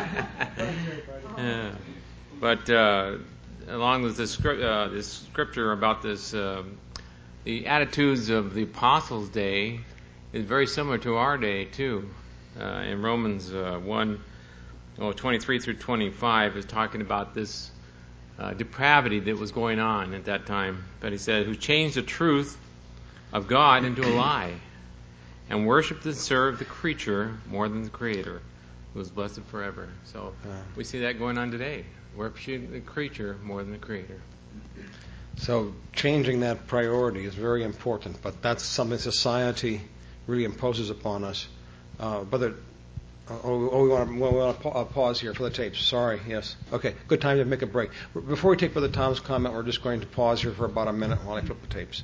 Yeah. But uh, along with this, uh, this scripture about this, um, the attitudes of the Apostles' day is very similar to our day too. Uh, in Romans uh, one, oh, twenty-three through twenty-five is talking about this uh, depravity that was going on at that time. But he said, who changed the truth of God into a lie, and worshipped and served the creature more than the Creator, who is blessed forever. So we see that going on today. Worshiping the creature more than the Creator. So changing that priority is very important, but that's something society really imposes upon us. Uh, brother, oh, oh, we want to, we want to pa- uh, pause here for the tapes. Sorry, yes. Okay, good time to make a break. Before we take Brother Tom's comment, we're just going to pause here for about a minute while I flip the tapes.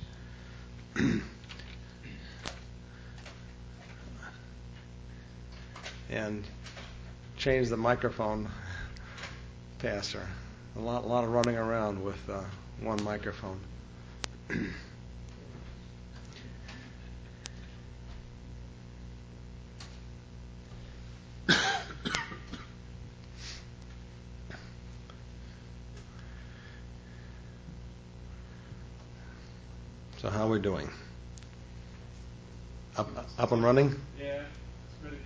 And change the microphone, Pastor. A lot, a lot of running around with uh, one microphone. how are we doing? Up, up and running? Yeah, it's pretty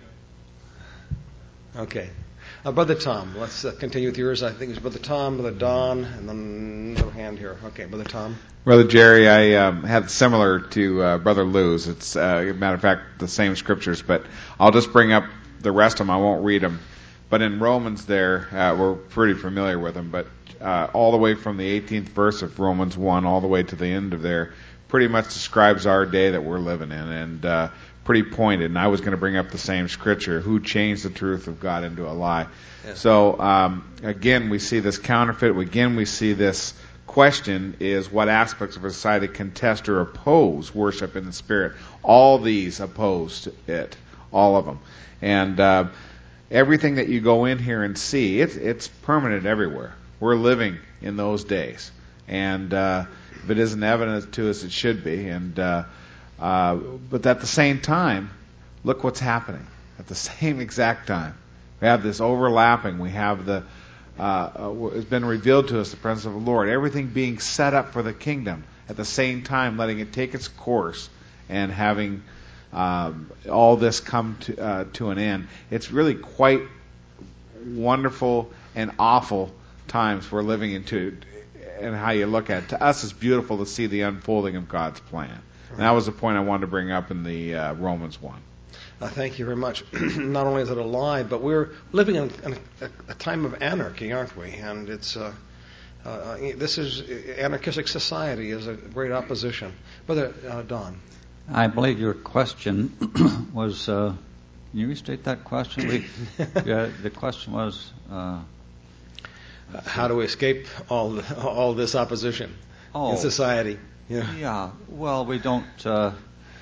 good. Okay. Uh, Brother Tom, let's uh, continue with yours. I think it's Brother Tom, Brother Don, and then another hand here. Okay, Brother Tom. Brother Jerry, I um, have similar to uh, Brother Lou's. It's, uh, a matter of fact, the same scriptures, but I'll just bring up the rest of them. I won't read them. But in Romans there, uh, we're pretty familiar with them, but uh, all the way from the eighteenth verse of Romans one all the way to the end of there pretty much describes our day that we're living in, and uh, pretty pointed. And I was going to bring up the same scripture, who changed the truth of God into a lie. Yes. So, um, again, we see this counterfeit. Again, we see this question is what aspects of our society contest or oppose worship in the Spirit. All these oppose it, all of them. And uh, everything that you go in here and see, it's, it's permanent everywhere. We're living in those days. And uh, if it isn't evident to us, it should be. And uh, uh, but at the same time, look what's happening. At the same exact time, we have this overlapping. We have the uh, uh, it's been revealed to us the presence of the Lord. Everything being set up for the kingdom. At the same time, letting it take its course and having um, all this come to uh, to an end. It's really quite wonderful and awful times we're living into. And how you look at it. To us, it's beautiful to see the unfolding of God's plan. And that was the point I wanted to bring up in the uh, Romans one. Uh, thank you very much. Not only is it a lie, but we're living in, in a, a time of anarchy, aren't we? And it's uh, uh, this is anarchistic society is a great opposition. Brother uh, Don. I believe your question was. Uh, can you restate that question? We, yeah, the question was. Uh, Uh, how do we escape all the, all this opposition oh, in society? Yeah. Yeah. Well, we don't. Uh,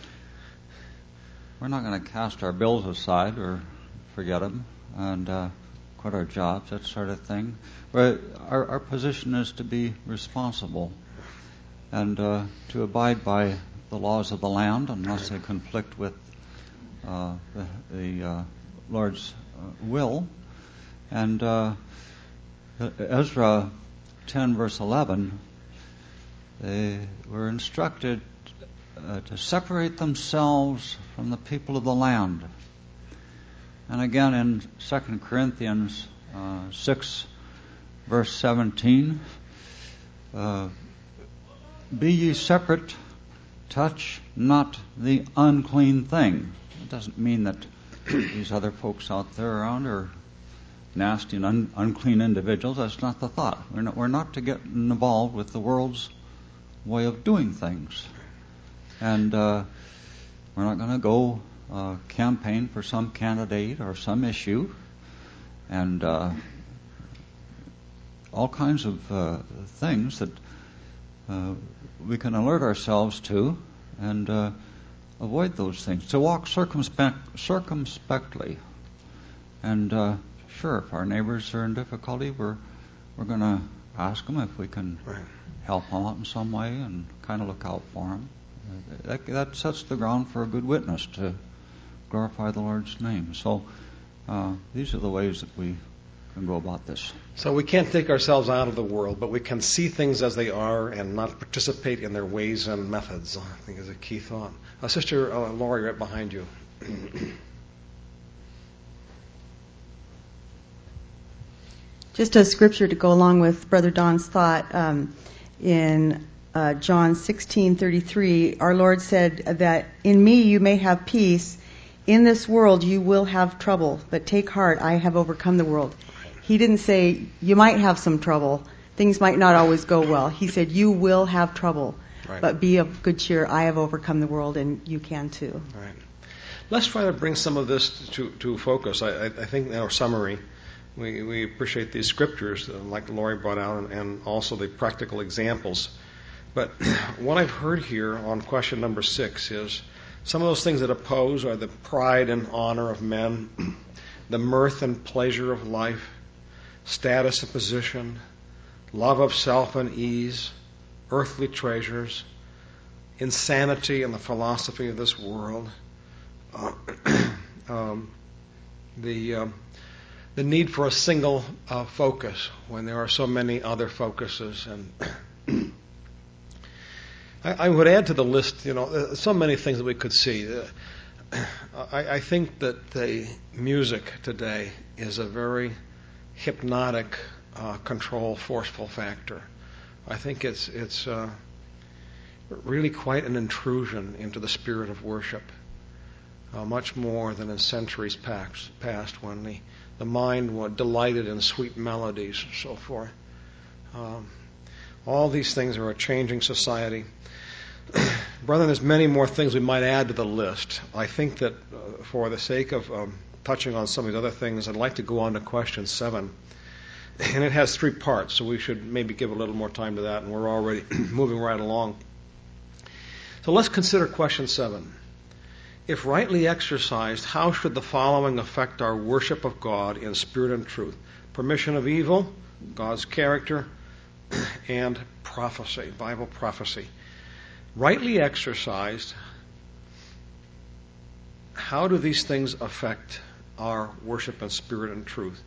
we're not going to cast our bills aside or forget them and uh, quit our jobs, that sort of thing. But our, our position is to be responsible and uh, to abide by the laws of the land, unless they conflict with uh, the, the uh, Lord's uh, will, and. Uh, Ezra ten verse eleven, they were instructed uh, to separate themselves from the people of the land. And again in Second Corinthians uh, six verse seventeen, uh, be ye separate, touch not the unclean thing. It doesn't mean that these other folks out there around are nasty and un- unclean individuals. That's not the thought. We're not, we're not to get involved with the world's way of doing things. And uh, we're not going to go uh, campaign for some candidate or some issue. And uh, all kinds of uh, things that uh, we can alert ourselves to and uh, avoid those things. To walk circumspect- circumspectly. And uh, Sure, if our neighbors are in difficulty, we're we're going to ask them if we can right. help them out in some way and kind of look out for them. That, that sets the ground for a good witness to glorify the Lord's name. So uh, these are the ways that we can go about this. So we can't take ourselves out of the world, but we can see things as they are and not participate in their ways and methods, I think is a key thought. Uh, Sister uh, Laurie, right behind you. Just a scripture to go along with Brother Don's thought. Um, in uh, John sixteen thirty-three, our Lord said that in me you may have peace. In this world you will have trouble, but take heart, I have overcome the world. He didn't say you might have some trouble. Things might not always go well. He said you will have trouble, right. But be of good cheer. I have overcome the world, and you can too. Right. Let's try to bring some of this to, to focus. I, I think in our summary, We, we appreciate these scriptures, uh, like Laurie brought out, and, and also the practical examples. But what I've heard here on question number six is some of those things that oppose are the pride and honor of men, the mirth and pleasure of life, status and position, love of self and ease, earthly treasures, insanity and the philosophy of this world, uh, um, the... Um, The need for a single uh, focus when there are so many other focuses. And I, I would add to the list, you know, uh, so many things that we could see. Uh, I, I think that the music today is a very hypnotic uh, control, forceful factor. I think it's it's uh, really quite an intrusion into the spirit of worship, uh, much more than in centuries past, past when the, the mind was delighted in sweet melodies and so forth. Um, all these things are a changing society. Brethren, there's many more things we might add to the list. I think that uh, for the sake of um, touching on some of these other things, I'd like to go on to question seven. And it has three parts, so we should maybe give a little more time to that, and we're already moving right along. So let's consider question seven. If rightly exercised, how should the following affect our worship of God in spirit and truth? Permission of evil, God's character, and prophecy, Bible prophecy. Rightly exercised, how do these things affect our worship in spirit and truth?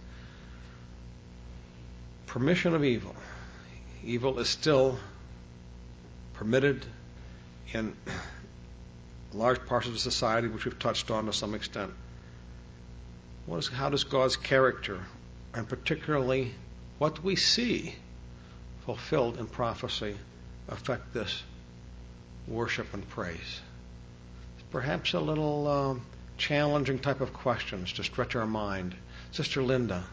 Permission of evil. Evil is still permitted in large parts of society, which we've touched on to some extent. What is, how does God's character, and particularly what we see fulfilled in prophecy, affect this worship and praise? It's perhaps a little um, challenging type of questions to stretch our mind. Sister Linda.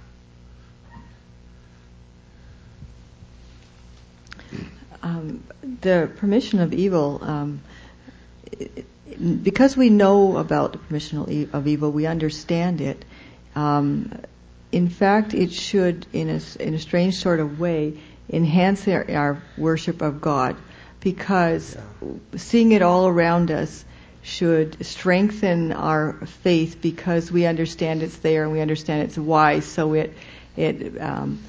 Um, the permission of evil, um, because we know about the permission of evil, we understand it. Um, in fact, it should, in a, in a strange sort of way, enhance our, our worship of God, because yeah. seeing it all around us should strengthen our faith, because we understand it's there and we understand it's wise. So it it um,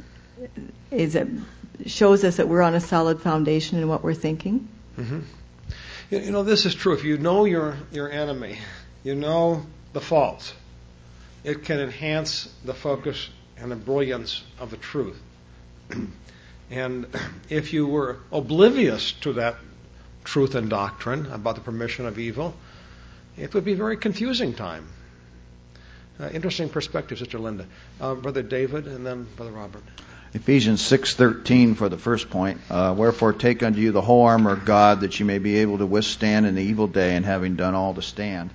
is a shows us that we're on a solid foundation in what we're thinking. Mm-hmm. You, you know, this is true. If you know your, your enemy, you know the faults, it can enhance the focus and the brilliance of the truth. And if you were oblivious to that truth and doctrine about the permission of evil, it would be a very confusing time. Uh, interesting perspective, Sister Linda. Uh, Brother David, and then Brother Robert. Ephesians six thirteen for the first point. Uh, Wherefore take unto you the whole armor of God, that you may be able to withstand in the evil day, and having done all to stand.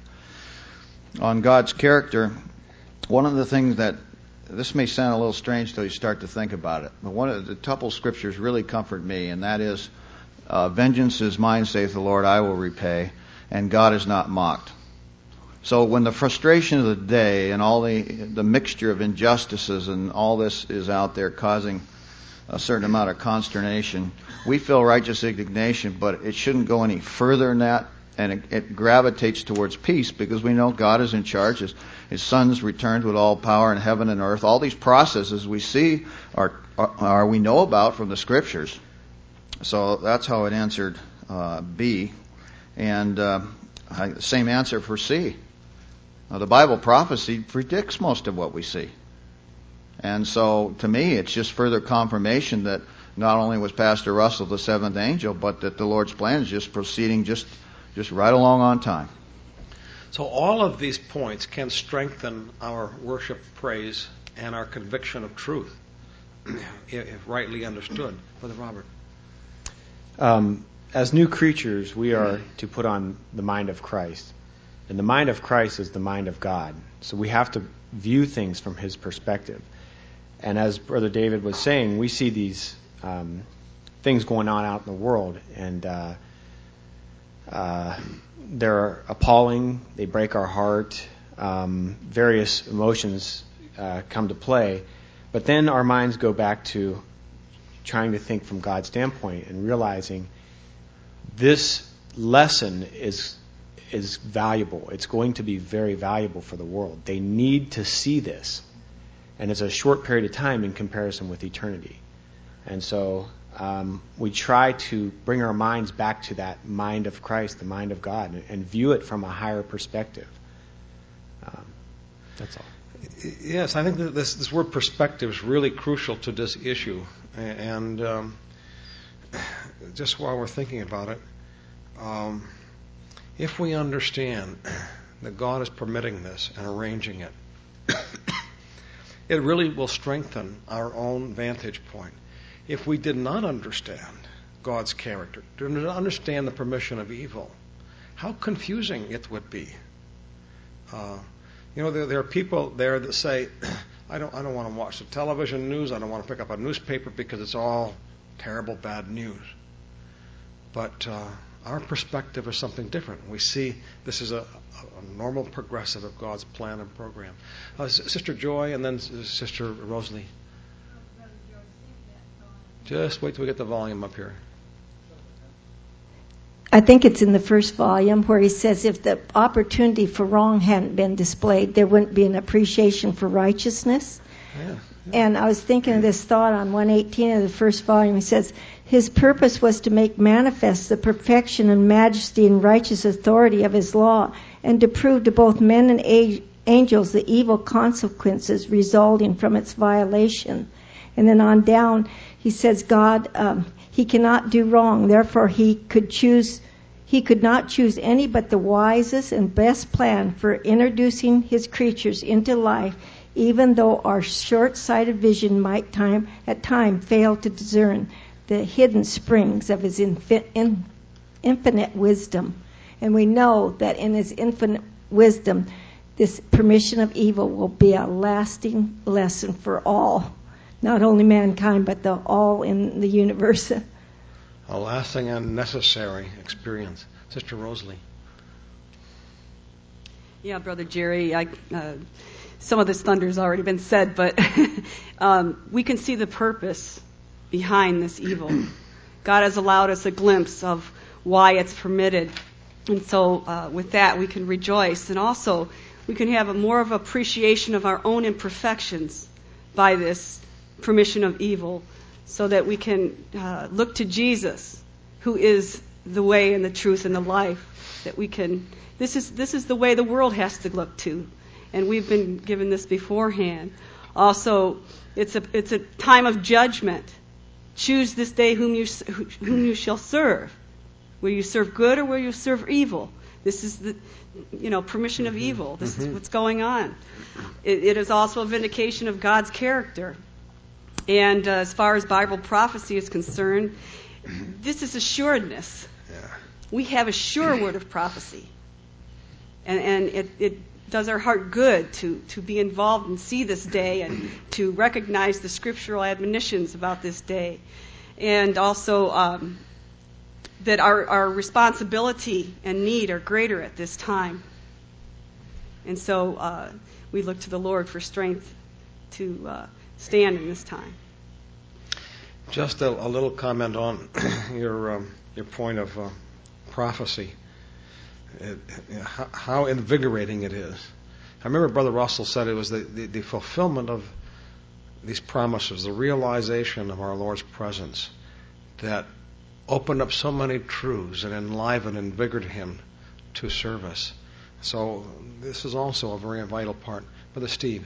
On God's character, one of the things that, this may sound a little strange till you start to think about it, but one of the couple scriptures really comfort me, and that is, uh, vengeance is mine, saith the Lord, I will repay, and God is not mocked. So when the frustration of the day and all the the mixture of injustices and all this is out there causing a certain amount of consternation, we feel righteous indignation, but it shouldn't go any further than that, and it, it gravitates towards peace, because we know God is in charge. His, his Son's returned with all power in heaven and earth. All these processes we see are, are, are we know about from the Scriptures. So that's how it answered uh, B. And uh, I, same answer for C. Now, the Bible prophecy predicts most of what we see. And so, to me, it's just further confirmation that not only was Pastor Russell the seventh angel, but that the Lord's plan is just proceeding just, just right along on time. So all of these points can strengthen our worship, praise, and our conviction of truth, if rightly understood. Brother Robert. Um, as new creatures, we are to put on the mind of Christ. And the mind of Christ is the mind of God. So we have to view things from His perspective. And as Brother David was saying, we see these um, things going on out in the world, and uh, uh, they're appalling. They break our heart. Um, various emotions uh, come to play. But then our minds go back to trying to think from God's standpoint and realizing this lesson is is valuable. It's going to be very valuable for the world. They need to see this. And it's a short period of time in comparison with eternity. And so um, we try to bring our minds back to that mind of Christ, the mind of God, and, and view it from a higher perspective. Um, that's all. Yes, I think that this, this word perspective is really crucial to this issue. And um, just while we're thinking about it, um, if we understand that God is permitting this and arranging it, it really will strengthen our own vantage point. If we did not understand God's character, did not understand the permission of evil, how confusing it would be. Uh, you know, there, there are people there that say, I don't, I don't want to watch the television news, I don't want to pick up a newspaper because it's all terrible, bad news. But uh, our perspective is something different. We see this is a, a normal progressive of God's plan and program. Uh, Sister Joy and then Sister Rosalie. Just wait till we get the volume up here. I think it's in the first volume where he says if the opportunity for wrong hadn't been displayed, there wouldn't be an appreciation for righteousness. Yeah. And I was thinking of this thought on one eighteen of the first volume. He says, his purpose was to make manifest the perfection and majesty and righteous authority of his law, and to prove to both men and a- angels the evil consequences resulting from its violation. And then on down, he says, God, um, he cannot do wrong. Therefore, he could choose, he could not choose any but the wisest and best plan for introducing his creatures into life, even though our short-sighted vision might time at time fail to discern the hidden springs of his infi- in, infinite wisdom. And we know that in his infinite wisdom, this permission of evil will be a lasting lesson for all. Not only mankind, but the all in the universe. A lasting and necessary experience. Sister Rosalie. Yeah, Brother Jerry, I, uh, some of this thunder's already been said, but um, we can see the purpose behind this evil. God has allowed us a glimpse of why it's permitted. And so uh, with that, we can rejoice. And also, we can have a more of appreciation of our own imperfections by this permission of evil, so that we can uh, look to Jesus, who is the way and the truth and the life. That we can. This is this is the way the world has to look to, and we've been given this beforehand. Also, it's a it's a time of judgment. Choose this day whom you whom you shall serve. Will you serve good or will you serve evil? This is the you know permission of evil. This mm-hmm. is what's going on. It, it is also a vindication of God's character. And uh, as far as Bible prophecy is concerned, this is assuredness. Yeah. We have a sure word of prophecy. And, and it, it does our heart good to, to be involved and see this day and to recognize the scriptural admonitions about this day. And also um, that our, our responsibility and need are greater at this time. And so uh, we look to the Lord for strength to uh, stand in this time. Just a, a little comment on your um, your point of uh, prophecy. It, it, how, how invigorating it is. I remember Brother Russell said it was the, the, the fulfillment of these promises, the realization of our Lord's presence, that opened up so many truths and enlivened and invigorated him to service. So this is also a very vital part. Brother Steve.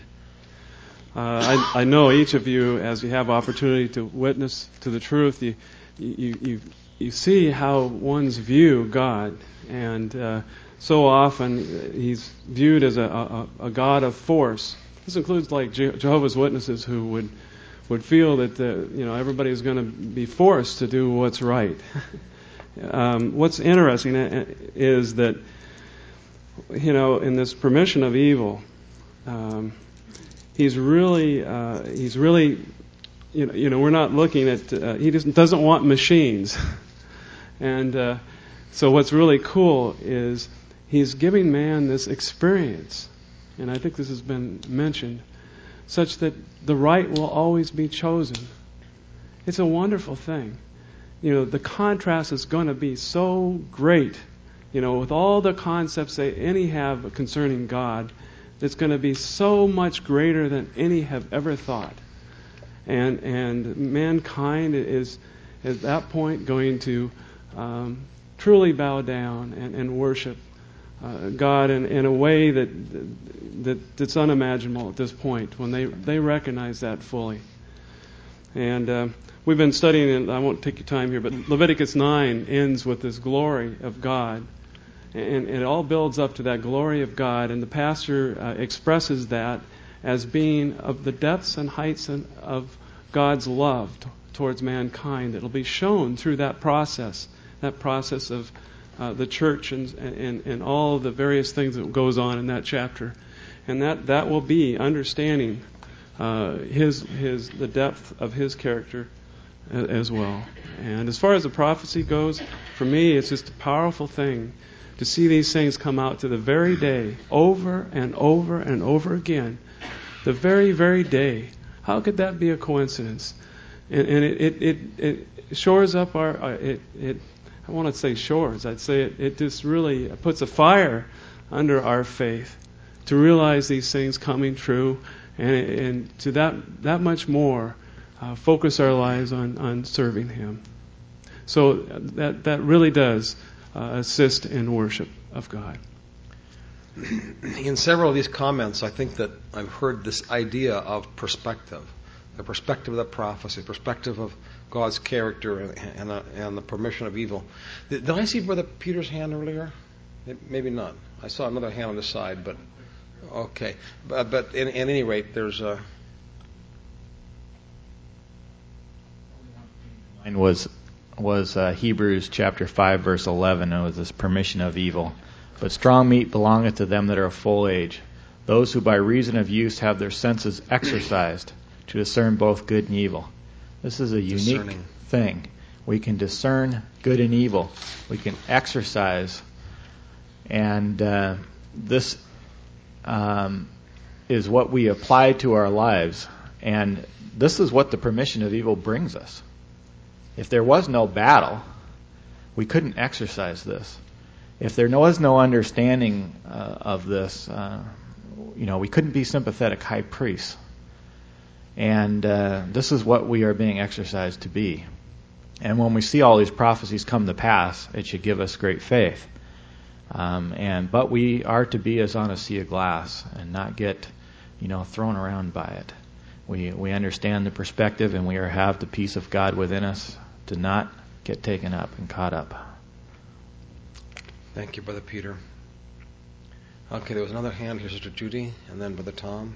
Uh, I, I know each of you, as you have opportunity to witness to the truth, you you you, you see how one's view God, and uh, so often he's viewed as a, a, a God of force. This includes like Je- Jehovah's Witnesses who would would feel that the, you know everybody is going to be forced to do what's right. um, what's interesting is that you know in this permission of evil. Um, He's really, uh, he's really, you know, you know, we're not looking at. Uh, he doesn't doesn't want machines, and uh, so what's really cool is he's giving man this experience, and I think this has been mentioned, such that the right will always be chosen. It's a wonderful thing, you know. The contrast is going to be so great, you know, with all the concepts that any have concerning God. It's going to be so much greater than any have ever thought. And and mankind is at that point going to um, truly bow down and, and worship uh, God in, in a way that, that that's unimaginable at this point when they, they recognize that fully. And uh, we've been studying, and I won't take your time here, but Leviticus nine ends with this glory of God. And, and it all builds up to that glory of God. And the pastor uh, expresses that as being of the depths and heights and of God's love t- towards mankind. It'll be shown through that process, that process of uh, the church and, and, and all the various things that goes on in that chapter. And that, that will be understanding uh, his his the depth of his character as well. And as far as the prophecy goes, for me, it's just a powerful thing to see these things come out to the very day, over and over and over again. The very, very day. How could that be a coincidence? And, and it, it, it, it shores up our, uh, it, it, I want to say shores, I'd say it, it just really puts a fire under our faith to realize these things coming true, and, and to that, that much more uh, focus our lives on, on serving Him. So that, that really does uh, assist in worship of God. In several of these comments, I think that I've heard this idea of perspective, the perspective of the prophecy, the perspective of God's character, and, and, uh, and the permission of evil. Did, did I see Brother Peter's hand earlier? Maybe not. I saw another hand on the side, but okay. But, but in, at any rate, there's a. Mine was was uh, Hebrews chapter five, verse eleven. It was this permission of evil. But strong meat belongeth to them that are of full age, those who by reason of use have their senses exercised to discern both good and evil. This is a unique Discerning. thing. We can discern good and evil. We can exercise. And uh, this um, is what we apply to our lives. And this is what the permission of evil brings us. If there was no battle, we couldn't exercise this. If there was no understanding uh, of this, uh, you know, we couldn't be sympathetic high priests. And uh, this is what we are being exercised to be. And when we see all these prophecies come to pass, it should give us great faith. Um, and but we are to be as on a sea of glass and not get, you know, thrown around by it. We we understand the perspective, and we are, have the peace of God within us to not get taken up and caught up. Thank you, Brother Peter. Okay, there was another hand here, Sister Judy, and then Brother Tom.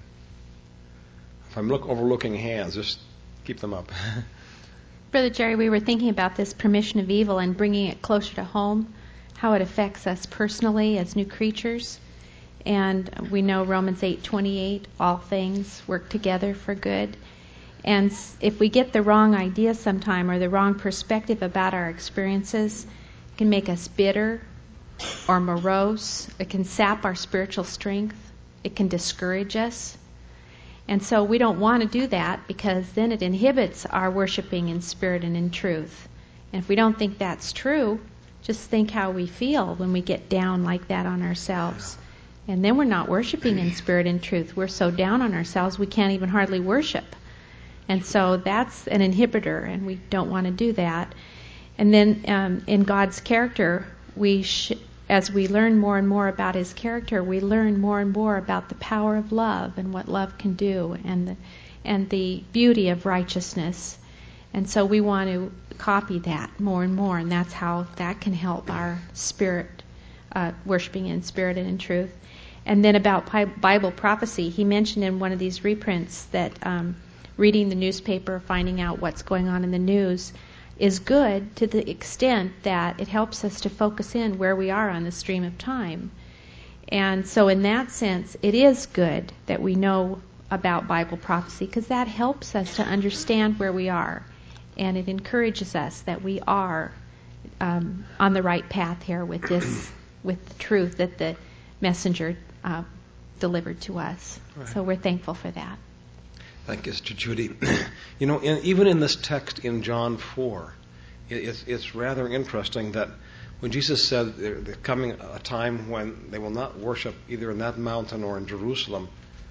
If I'm look overlooking hands, just keep them up. Brother Jerry, we were thinking about this permission of evil and bringing it closer to home, how it affects us personally as new creatures. And we know Romans eight twenty-eight, all things work together for good. And if we get the wrong idea sometime or the wrong perspective about our experiences, it can make us bitter or morose. It can sap our spiritual strength. It can discourage us. And so we don't want to do that, because then it inhibits our worshiping in spirit and in truth. And if we don't think that's true, just think how we feel when we get down like that on ourselves. And then we're not worshiping in spirit and truth. We're so down on ourselves we can't even hardly worship. And so that's an inhibitor, and we don't want to do that. And then um, in God's character, we sh- as we learn more and more about His character, we learn more and more about the power of love and what love can do, and the, and the beauty of righteousness. And so we want to copy that more and more, and that's how that can help our spirit, uh, worshiping in spirit and in truth. And then about Bible prophecy, he mentioned in one of these reprints that um, reading the newspaper, finding out what's going on in the news, is good to the extent that it helps us to focus in where we are on the stream of time. And so in that sense, it is good that we know about Bible prophecy, because that helps us to understand where we are. And it encourages us that we are um, on the right path here with this, with the truth that the messenger uh, delivered to us. Right. So we're thankful for that. Thank you, Sister Judy. You know, in, even in this text in John four, it, it's, it's rather interesting that when Jesus said there's coming a time when they will not worship either in that mountain or in Jerusalem,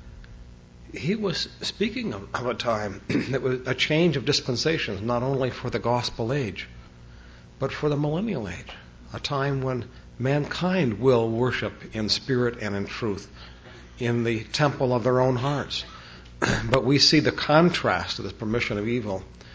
he was speaking of, of a time that was a change of dispensations, not only for the gospel age, but for the millennial age, a time when mankind will worship in spirit and in truth in the temple of their own hearts. But we see the contrast to this permission of evil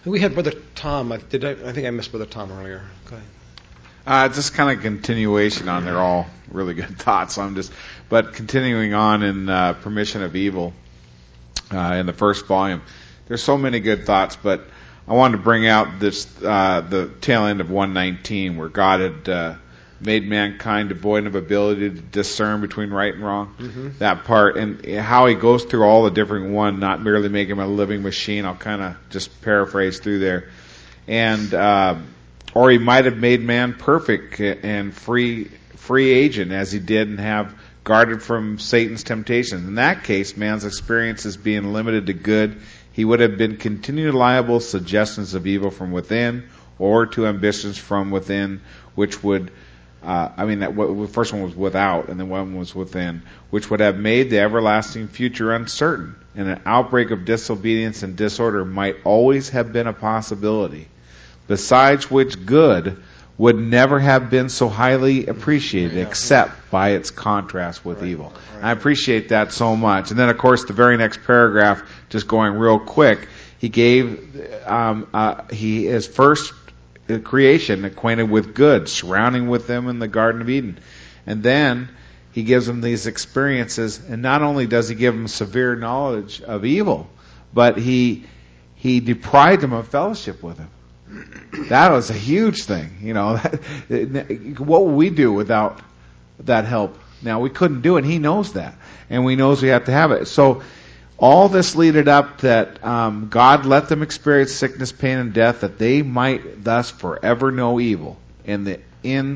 We had Brother Tom. I, did I, I think I missed Brother Tom earlier. Okay. Uh, just kind of continuation on. They're all really good thoughts. So I'm just, but continuing on in uh, Permission of Evil uh, in the first volume. There's so many good thoughts, but I wanted to bring out this uh, the tail end of one nineteen, where God had uh, made mankind devoid of ability to discern between right and wrong. Mm-hmm. That part, and how he goes through all the different one, not merely make him a living machine. I'll kind of just paraphrase through there, and. Uh, Or he might have made man perfect and free free agent as he did and have guarded from Satan's temptations. In that case, man's experiences being limited to good, he would have been continually liable to suggestions of evil from within or to ambitions from within, which would, uh, I mean, that the first one was without and the one was within, which would have made the everlasting future uncertain. And an outbreak of disobedience and disorder might always have been a possibility. Besides which good would never have been so highly appreciated except by its contrast with right, evil. Right. I appreciate that so much. And then, of course, the very next paragraph, just going real quick, he gave um, uh, he his first creation acquainted with good, surrounding with them in the Garden of Eden. And then he gives them these experiences, and not only does he give them severe knowledge of evil, but he he deprived them of fellowship with him. That was a huge thing, you know. What would we do without that help? Now, we couldn't do it. He knows that, and we knows we have to have it. So, all this leaded up that um, God let them experience sickness, pain, and death, that they might thus forever know evil, and the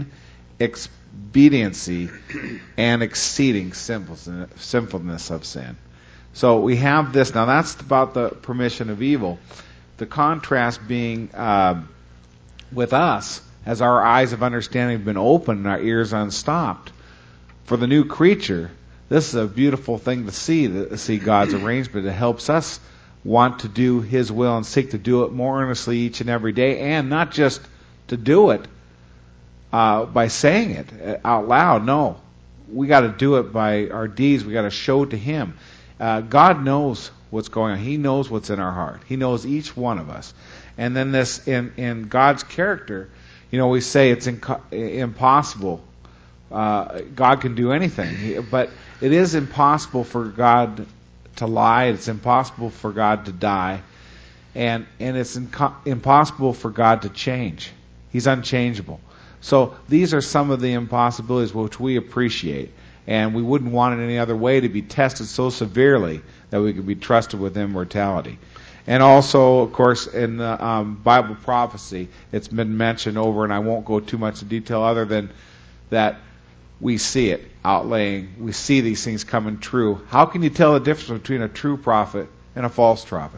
inexpediency and exceeding sinfulness of sin. So we have this. Now, that's about the permission of evil. The contrast being uh, with us, as our eyes of understanding have been opened and our ears unstopped. For the new creature, this is a beautiful thing to see, to see God's arrangement. It helps us want to do His will and seek to do it more earnestly each and every day, and not just to do it uh, by saying it out loud. No, we got to do it by our deeds. We got to show to Him. Uh, God knows what's going on. He knows what's in our heart. He knows each one of us. And then this, in, in God's character, you know, we say it's inco- impossible. Uh, God can do anything. But it is impossible for God to lie. It's impossible for God to die. And, and it's inco- impossible for God to change. He's unchangeable. So these are some of the impossibilities which we appreciate. And we wouldn't want it any other way, to be tested so severely that we could be trusted with immortality. And also, of course, in the um, Bible prophecy, it's been mentioned over, and I won't go too much in detail other than that we see it outlaying. We see these things coming true. How can you tell the difference between a true prophet and a false prophet?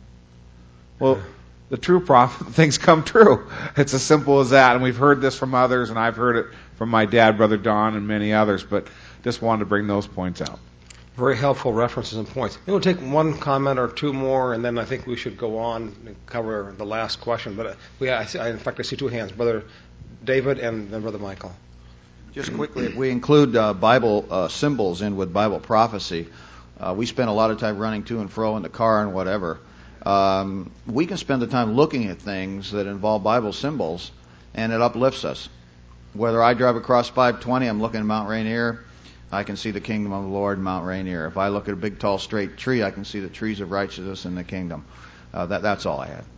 Well, the true prophet, things come true. It's as simple as that. And we've heard this from others, and I've heard it from my dad, Brother Don, and many others. But just wanted to bring those points out. Very helpful references and points. We'll take one comment or two more, and then I think we should go on and cover the last question. But we, I, I, in fact, I see two hands, Brother David and then Brother Michael. Just quickly, if we include uh, Bible uh, symbols in with Bible prophecy, uh, we spend a lot of time running to and fro in the car and whatever. Um, we can spend the time looking at things that involve Bible symbols, and it uplifts us. Whether I drive across five twenty, I'm looking at Mount Rainier, I can see the kingdom of the Lord in Mount Rainier. If I look at a big, tall, straight tree, I can see the trees of righteousness in the kingdom. Uh, that, that's all I had.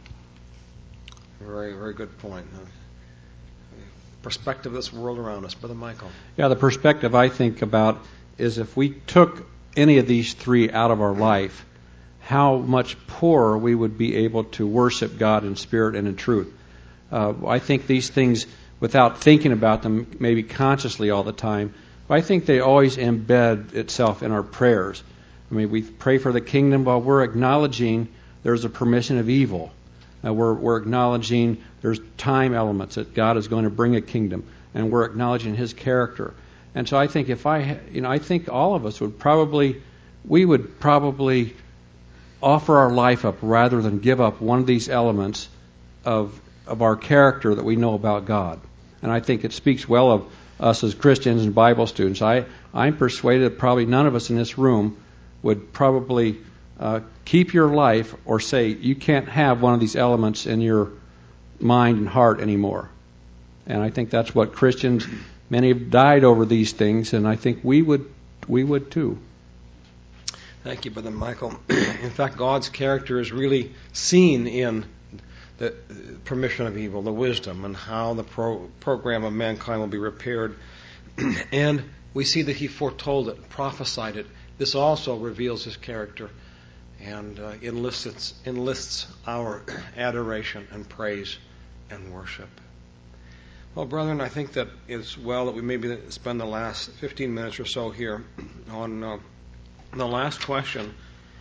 Very, very good point. Perspective of this world around us. Brother Michael. Yeah, the perspective I think about is if we took any of these three out of our life, how much poorer we would be able to worship God in spirit and in truth. Uh, I think these things, without thinking about them maybe consciously all the time, I think they always embed itself in our prayers. I mean, we pray for the kingdom while we're acknowledging there's a permission of evil. Uh, we're, we're acknowledging there's time elements that God is going to bring a kingdom, and we're acknowledging His character. And so I think if I, you know, I think all of us would probably, we would probably offer our life up rather than give up one of these elements of of our character that we know about God. And I think it speaks well of us as Christians and Bible students. I, I'm persuaded that probably none of us in this room would probably uh, keep your life or say you can't have one of these elements in your mind and heart anymore. And I think that's what Christians, many have died over these things, and I think we would we would too. Thank you, Brother Michael. In fact, God's character is really seen in the permission of evil, the wisdom, and how the pro- program of mankind will be repaired. And we see that he foretold it, prophesied it. This also reveals his character and uh, enlists, enlists our adoration and praise and worship. Well, brethren, I think that it's well that we maybe spend the last fifteen minutes or so here on uh, the last question,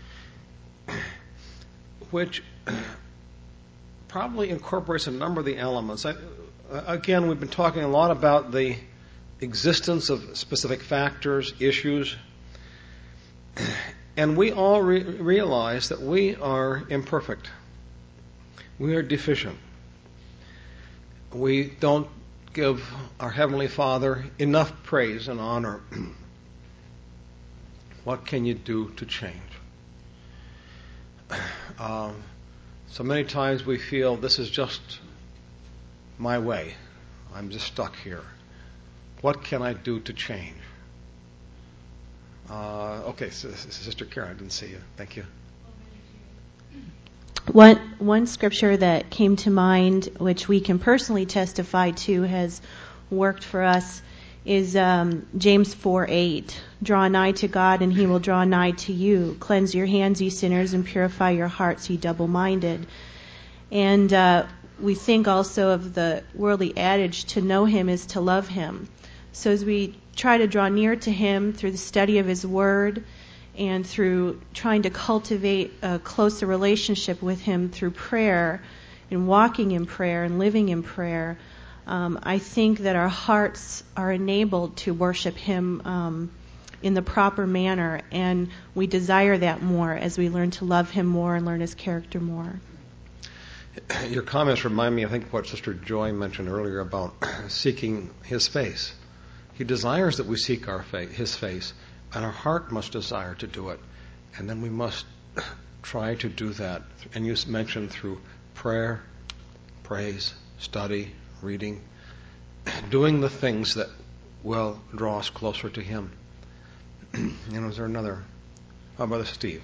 which probably incorporates a number of the elements. I, again, we've been talking a lot about the existence of specific factors, issues, and we all re- realize that we are imperfect. We are deficient. We don't give our Heavenly Father enough praise and honor. What can you do to change? Um, so many times we feel this is just my way. I'm just stuck here. What can I do to change? Uh, okay, so, Sister Karen, I didn't see you. Thank you. One, one scripture that came to mind, which we can personally testify to has worked for us, is um, James four eight. Draw nigh to God, and he will draw nigh to you. Cleanse your hands, ye sinners, and purify your hearts, ye double-minded. And uh, we think also of the worldly adage, to know him is to love him. So as we try to draw near to him through the study of his word and through trying to cultivate a closer relationship with him through prayer and walking in prayer and living in prayer, um, I think that our hearts are enabled to worship him um, in the proper manner, and we desire that more as we learn to love him more and learn his character more. Your comments remind me, I think, what Sister Joy mentioned earlier about seeking his face. He desires that we seek our fa- his face, and our heart must desire to do it. And then we must try to do that. And you mentioned through prayer, praise, study, reading, doing the things that will draw us closer to him. You know, is there another? Oh, Brother Steve.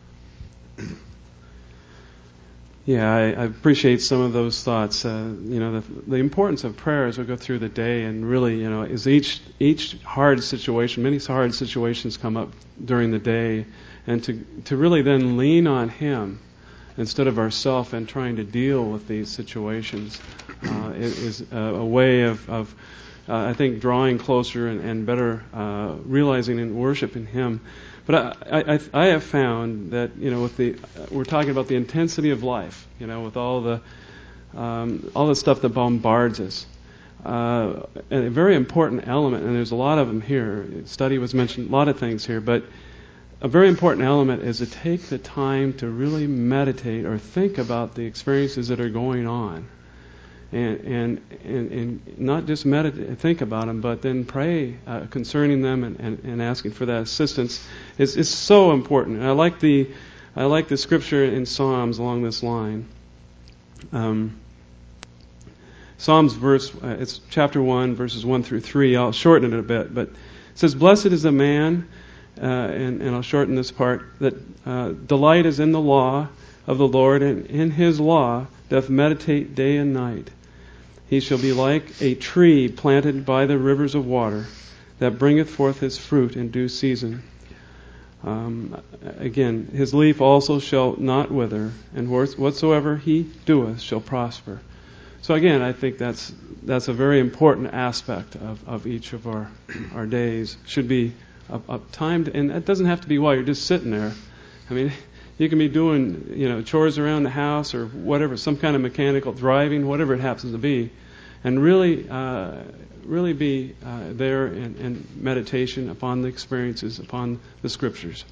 Yeah, I, I appreciate some of those thoughts. Uh, you know, the, the importance of prayer as we go through the day, and really, you know, is each each hard situation. Many hard situations come up during the day, and to to really then lean on Him instead of ourselves and trying to deal with these situations uh, is a, a way of, of uh, I think, drawing closer and, and better uh, realizing and worshiping Him. But I, I, I have found that, you know, with the we're talking about the intensity of life, you know, with all the um, all the stuff that bombards us. Uh, a very important element, and there's a lot of them here. Study was mentioned, a lot of things here, but a very important element is to take the time to really meditate or think about the experiences that are going on. And, and and and not just meditate, think about them, but then pray uh, concerning them and, and, and asking for that assistance is is so important. And I like the I like the scripture in Psalms along this line. Um, Psalms verse uh, it's chapter one verses one through three. I'll shorten it a bit, but it says, "Blessed is the man," uh, and and I'll shorten this part, that uh, delight is in the law of the Lord, and in His law doth meditate day and night. He shall be like a tree planted by the rivers of water, that bringeth forth his fruit in due season. Um, again, his leaf also shall not wither, and whatsoever he doeth shall prosper. So again, I think that's that's a very important aspect of, of each of our our days. Should be a, a time, to, and it doesn't have to be while you're just sitting there. I mean, you can be doing, you know, chores around the house or whatever, some kind of mechanical driving, whatever it happens to be, and really, uh, really be uh, there in, in meditation upon the experiences, upon the Scriptures.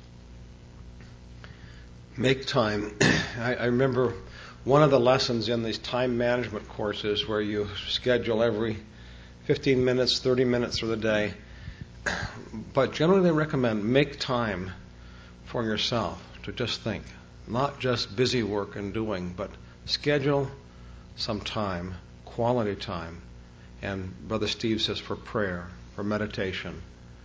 Make time. I, I remember one of the lessons in these time management courses where you schedule every fifteen minutes, thirty minutes for the day. But generally they recommend make time for yourself, to to just think, not just busy work and doing, but schedule some time, quality time. And Brother Steve says for prayer, for meditation.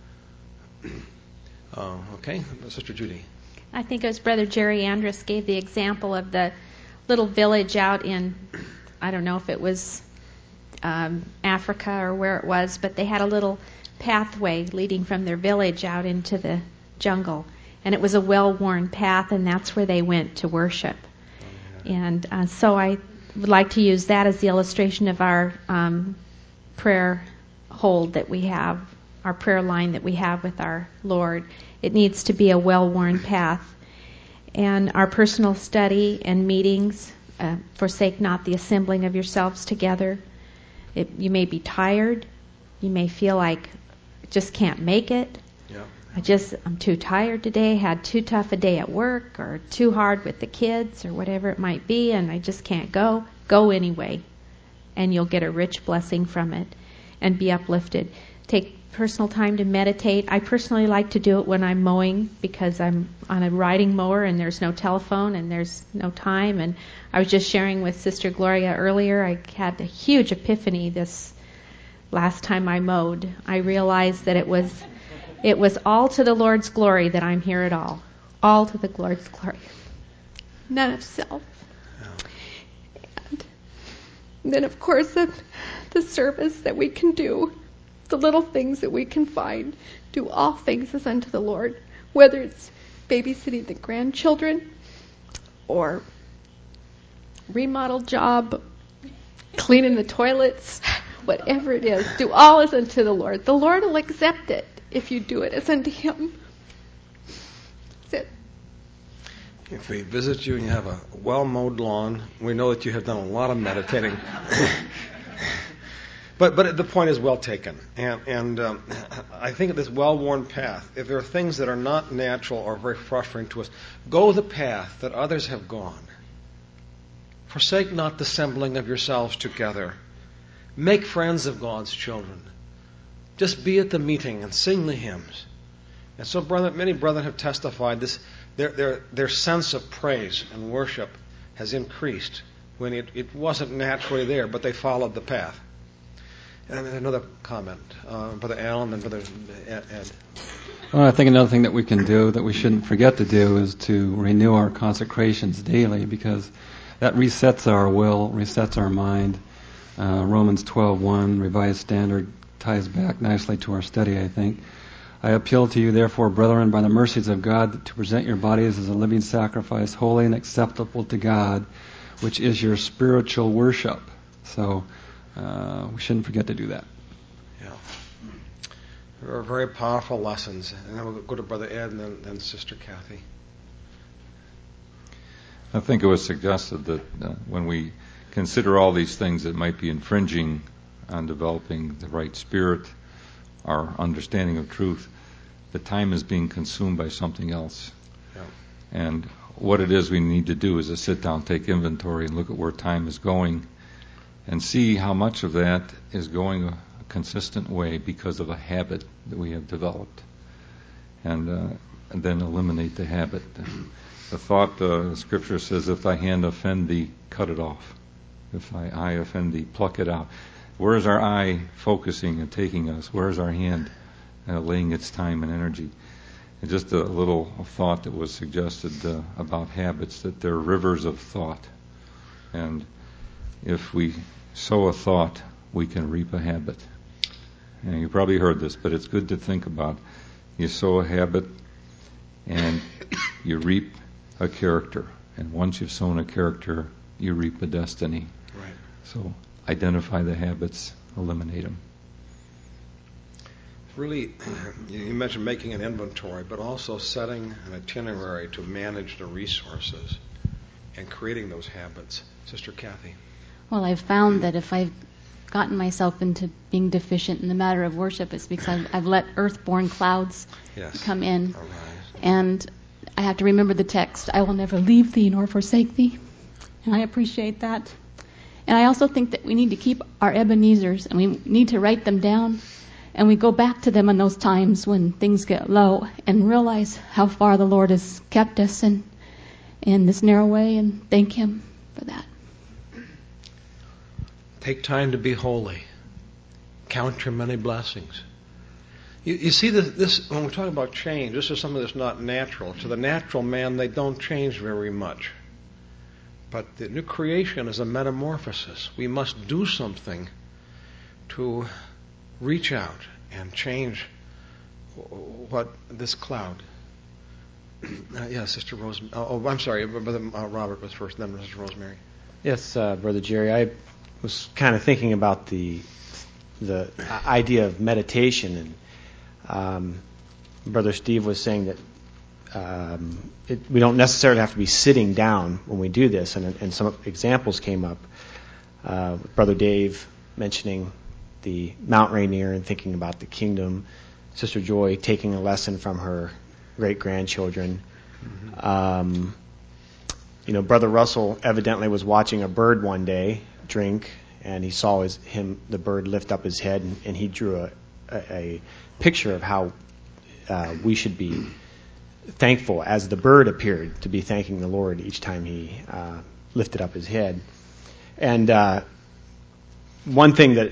Uh, okay, Sister Judy. I think it was Brother Jerry Andrus gave the example of the little village out in, I don't know if it was um, Africa or where it was, but they had a little pathway leading from their village out into the jungle. And it was a well-worn path, and that's where they went to worship. And uh, so I would like to use that as the illustration of our um, prayer hold that we have, our prayer line that we have with our Lord. It needs to be a well-worn path. And our personal study and meetings, uh, forsake not the assembling of yourselves together. It, you may be tired. You may feel like just can't make it. Yeah. I just, I'm too tired today, had too tough a day at work, or too hard with the kids, or whatever it might be, and I just can't go. Go anyway, and you'll get a rich blessing from it and be uplifted. Take personal time to meditate. I personally like to do it when I'm mowing, because I'm on a riding mower and there's no telephone and there's no time. And I was just sharing with Sister Gloria earlier, I had a huge epiphany this last time I mowed. I realized that it was it was all to the Lord's glory that I'm here at all. All to the Lord's glory. None of self. And then, of course, the, the service that we can do, the little things that we can find, do all things as unto the Lord, whether it's babysitting the grandchildren or remodel job, cleaning the toilets, whatever it is, do all as unto the Lord. The Lord will accept it if you do it as unto Him. That's it. If we visit you and you have a well-mowed lawn, we know that you have done a lot of meditating. But but the point is well taken, and and um, I think this well-worn path. If there are things that are not natural or very frustrating to us, go the path that others have gone. Forsake not the assembling of yourselves together. Make friends of God's children. Just be at the meeting and sing the hymns. And so, brother, many brethren have testified this. Their their their sense of praise and worship has increased when it, it wasn't naturally there, but they followed the path. And another comment, uh, Brother Allen and Brother Ed. Well, I think another thing that we can do that we shouldn't forget to do is to renew our consecrations daily, because that resets our will, resets our mind. Uh, Romans twelve one, Revised Standard, ties back nicely to our study, I think. I appeal to you, therefore, brethren, by the mercies of God, to present your bodies as a living sacrifice, holy and acceptable to God, which is your spiritual worship. So uh, we shouldn't forget to do that. Yeah. There are very powerful lessons. And then we'll go to Brother Ed and then, then Sister Kathy. I think it was suggested that uh, when we consider all these things that might be infringing on developing the right spirit, our understanding of truth, the time is being consumed by something else. Yeah. And what it is we need to do is to sit down, take inventory, and look at where time is going, and see how much of that is going a, a consistent way because of a habit that we have developed, and, uh, and then eliminate the habit. The thought, uh, the Scripture says, if thy hand offend thee, cut it off. If thy eye offend thee, pluck it out. Where is our eye focusing and taking us? Where is our hand uh, laying its time and energy? And just a little thought that was suggested uh, about habits, that they're rivers of thought. And if we sow a thought, we can reap a habit. And you probably heard this, but it's good to think about. You sow a habit, and you reap a character. And once you've sown a character, you reap a destiny. Right. So identify the habits, eliminate them. Really, you mentioned making an inventory, but also setting an itinerary to manage the resources and creating those habits. Sister Kathy. Well, I've found that if I've gotten myself into being deficient in the matter of worship, it's because I've, I've let earth-born clouds yes. come in. All right. And I have to remember the text, I will never leave thee nor forsake thee. And I appreciate that. And I also think that we need to keep our Ebenezers, and we need to write them down, and we go back to them in those times when things get low and realize how far the Lord has kept us, and in this narrow way, and thank Him for that. Take time to be holy. Count your many blessings. You, you see, this, this when we talk about change, this is something that's not natural. To the natural man, they don't change very much. But the new creation is a metamorphosis. We must do something to reach out and change what this cloud. Uh, yeah, Sister Rose. Oh, I'm sorry, Brother uh, Robert was first, then Sister Rosemary. Yes, uh, Brother Jerry. I was kind of thinking about the the idea of meditation, and um, Brother Steve was saying that um, it, we don't necessarily have to be sitting down when we do this, and, and some examples came up. Uh, Brother Dave mentioning the Mount Rainier and thinking about the kingdom. Sister Joy taking a lesson from her great-grandchildren. Mm-hmm. Um, you know, Brother Russell evidently was watching a bird one day drink, and he saw his, him, the bird lift up his head, and, and he drew a, a, a picture of how uh, we should be thankful as the bird appeared to be thanking the Lord each time he uh, lifted up his head. And uh, one thing that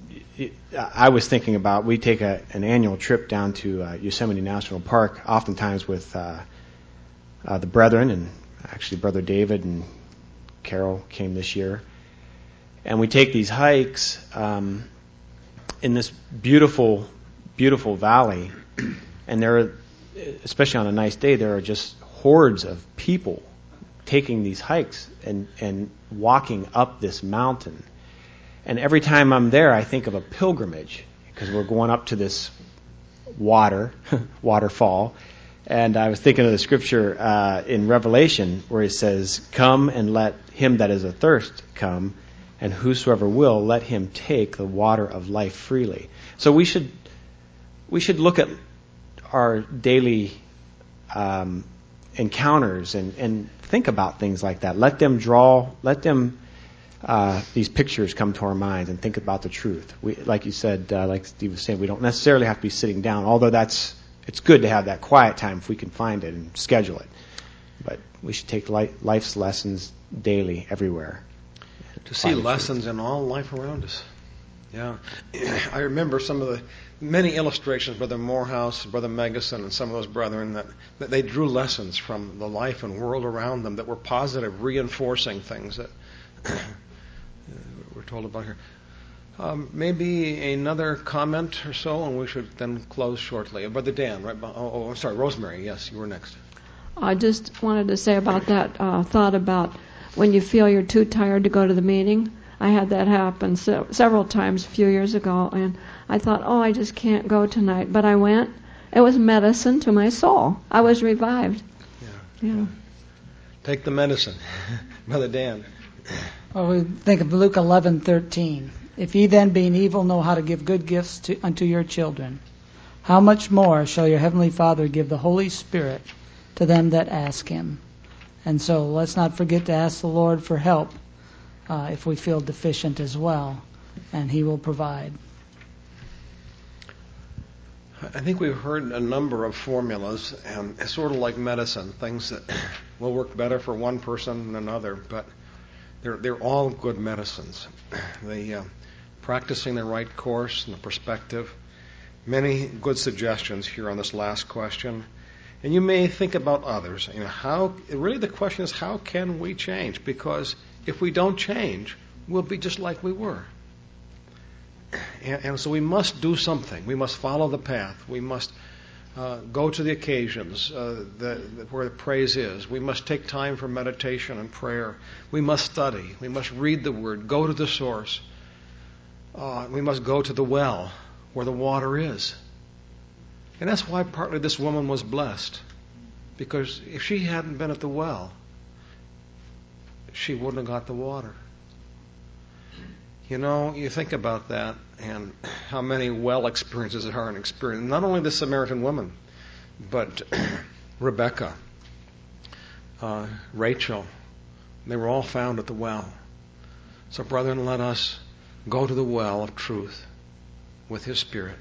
I was thinking about, we take a, an annual trip down to uh, Yosemite National Park, oftentimes with uh, uh, the brethren, and actually Brother David and Carol came this year. And we take these hikes um, in this beautiful, beautiful valley, and there are, especially on a nice day, there are just hordes of people taking these hikes and, and walking up this mountain. And every time I'm there, I think of a pilgrimage, because we're going up to this water, waterfall. And I was thinking of the scripture uh, in Revelation where it says, "Come and let him that is athirst come, and whosoever will, let him take the water of life freely." So we should we should look at our daily um, encounters and, and think about things like that. Let them draw, let them uh, these pictures come to our minds, and think about the truth. We, like you said, uh, like Steve was saying, we don't necessarily have to be sitting down, although that's it's good to have that quiet time if we can find it and schedule it. But we should take life's lessons daily, everywhere. To see lessons in all life around us. Yeah. I remember some of the many illustrations, Brother Morehouse, Brother Megason, and some of those brethren, that, that they drew lessons from the life and world around them that were positive, reinforcing things that we're told about here. Um, maybe another comment or so, and we should then close shortly. Brother Dan, right? Oh, oh, I'm sorry, Rosemary. Yes, you were next. I just wanted to say about that uh, thought about when you feel you're too tired to go to the meeting. I had that happen se- several times a few years ago, and I thought, oh, I just can't go tonight. But I went. It was medicine to my soul. I was revived. Yeah. Yeah. Take the medicine. Brother Dan. Well, we think of Luke eleven thirteen. If ye then, being evil, know how to give good gifts to, unto your children, how much more shall your heavenly Father give the Holy Spirit to them that ask him? And so let's not forget to ask the Lord for help uh, if we feel deficient as well, and he will provide. I think we've heard a number of formulas, and it's sort of like medicine, things that will work better for one person than another, but they're they're all good medicines. The uh, practicing the right course and the perspective. Many good suggestions here on this last question. And you may think about others. You know, how really the question is, how can we change? Because if we don't change, we'll be just like we were. And, and so we must do something. We must follow the path. We must uh, go to the occasions uh, the, the, where the praise is. We must take time for meditation and prayer. We must study. We must read the Word. Go to the source. Uh, we must go to the well where the water is. And that's why partly this woman was blessed. Because if she hadn't been at the well, she wouldn't have got the water. You know, you think about that and how many well experiences there are in experience. Not only the Samaritan woman, but Rebecca, uh, Rachel, they were all found at the well. So, brethren, let us go to the well of truth with His Spirit.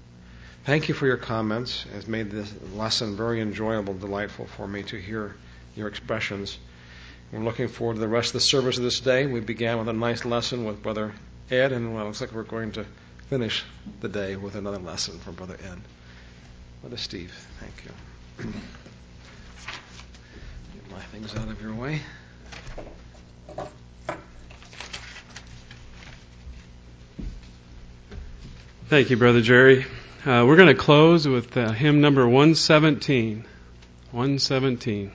Thank you for your comments. It's made this lesson very enjoyable, delightful for me to hear your expressions. We're looking forward to the rest of the service of this day. We began with a nice lesson with Brother Ed, and well, it looks like we're going to finish the day with another lesson from Brother Ed. Brother Steve, thank you. Get my things out of your way. Thank you, Brother Jerry. Uh, we're going to close with uh, hymn number one seventeen. one seventeen.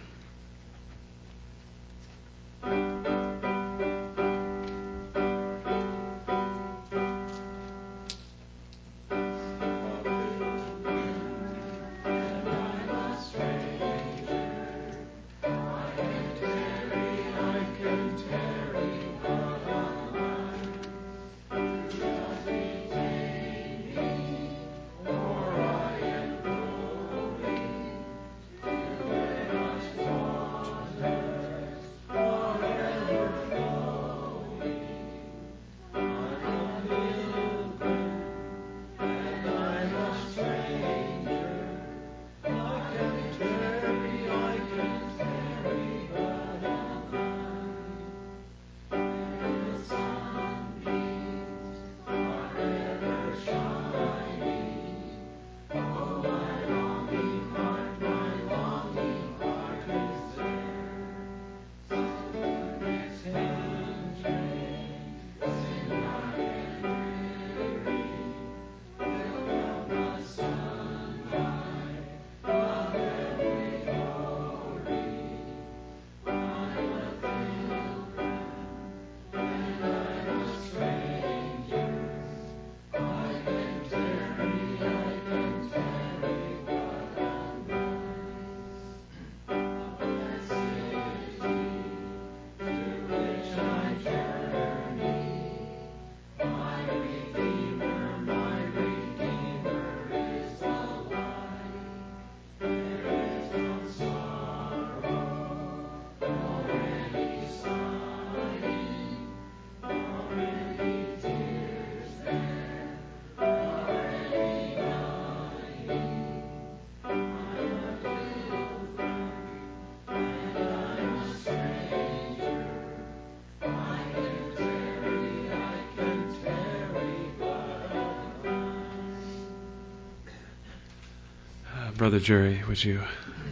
Brother Jerry, would you?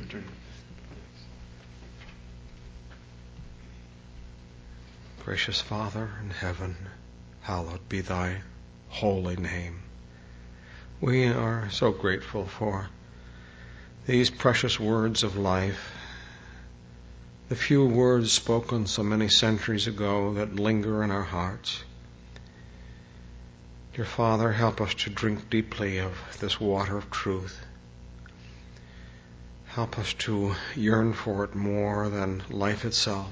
Gracious Father in heaven, hallowed be thy holy name. We are so grateful for these precious words of life, the few words spoken so many centuries ago that linger in our hearts. Dear Father, help us to drink deeply of this water of truth. Help us to yearn for it more than life itself.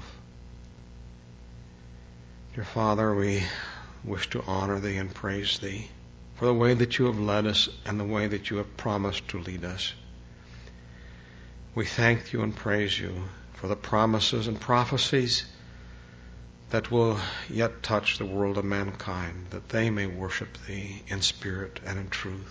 Dear Father, we wish to honor Thee and praise Thee for the way that You have led us and the way that You have promised to lead us. We thank You and praise You for the promises and prophecies that will yet touch the world of mankind, that they may worship Thee in spirit and in truth.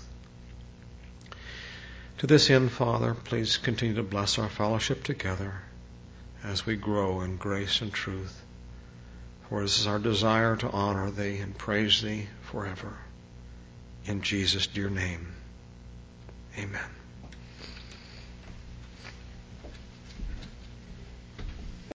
To this end, Father, please continue to bless our fellowship together as we grow in grace and truth. For it is our desire to honor Thee and praise Thee forever. In Jesus' dear name, amen.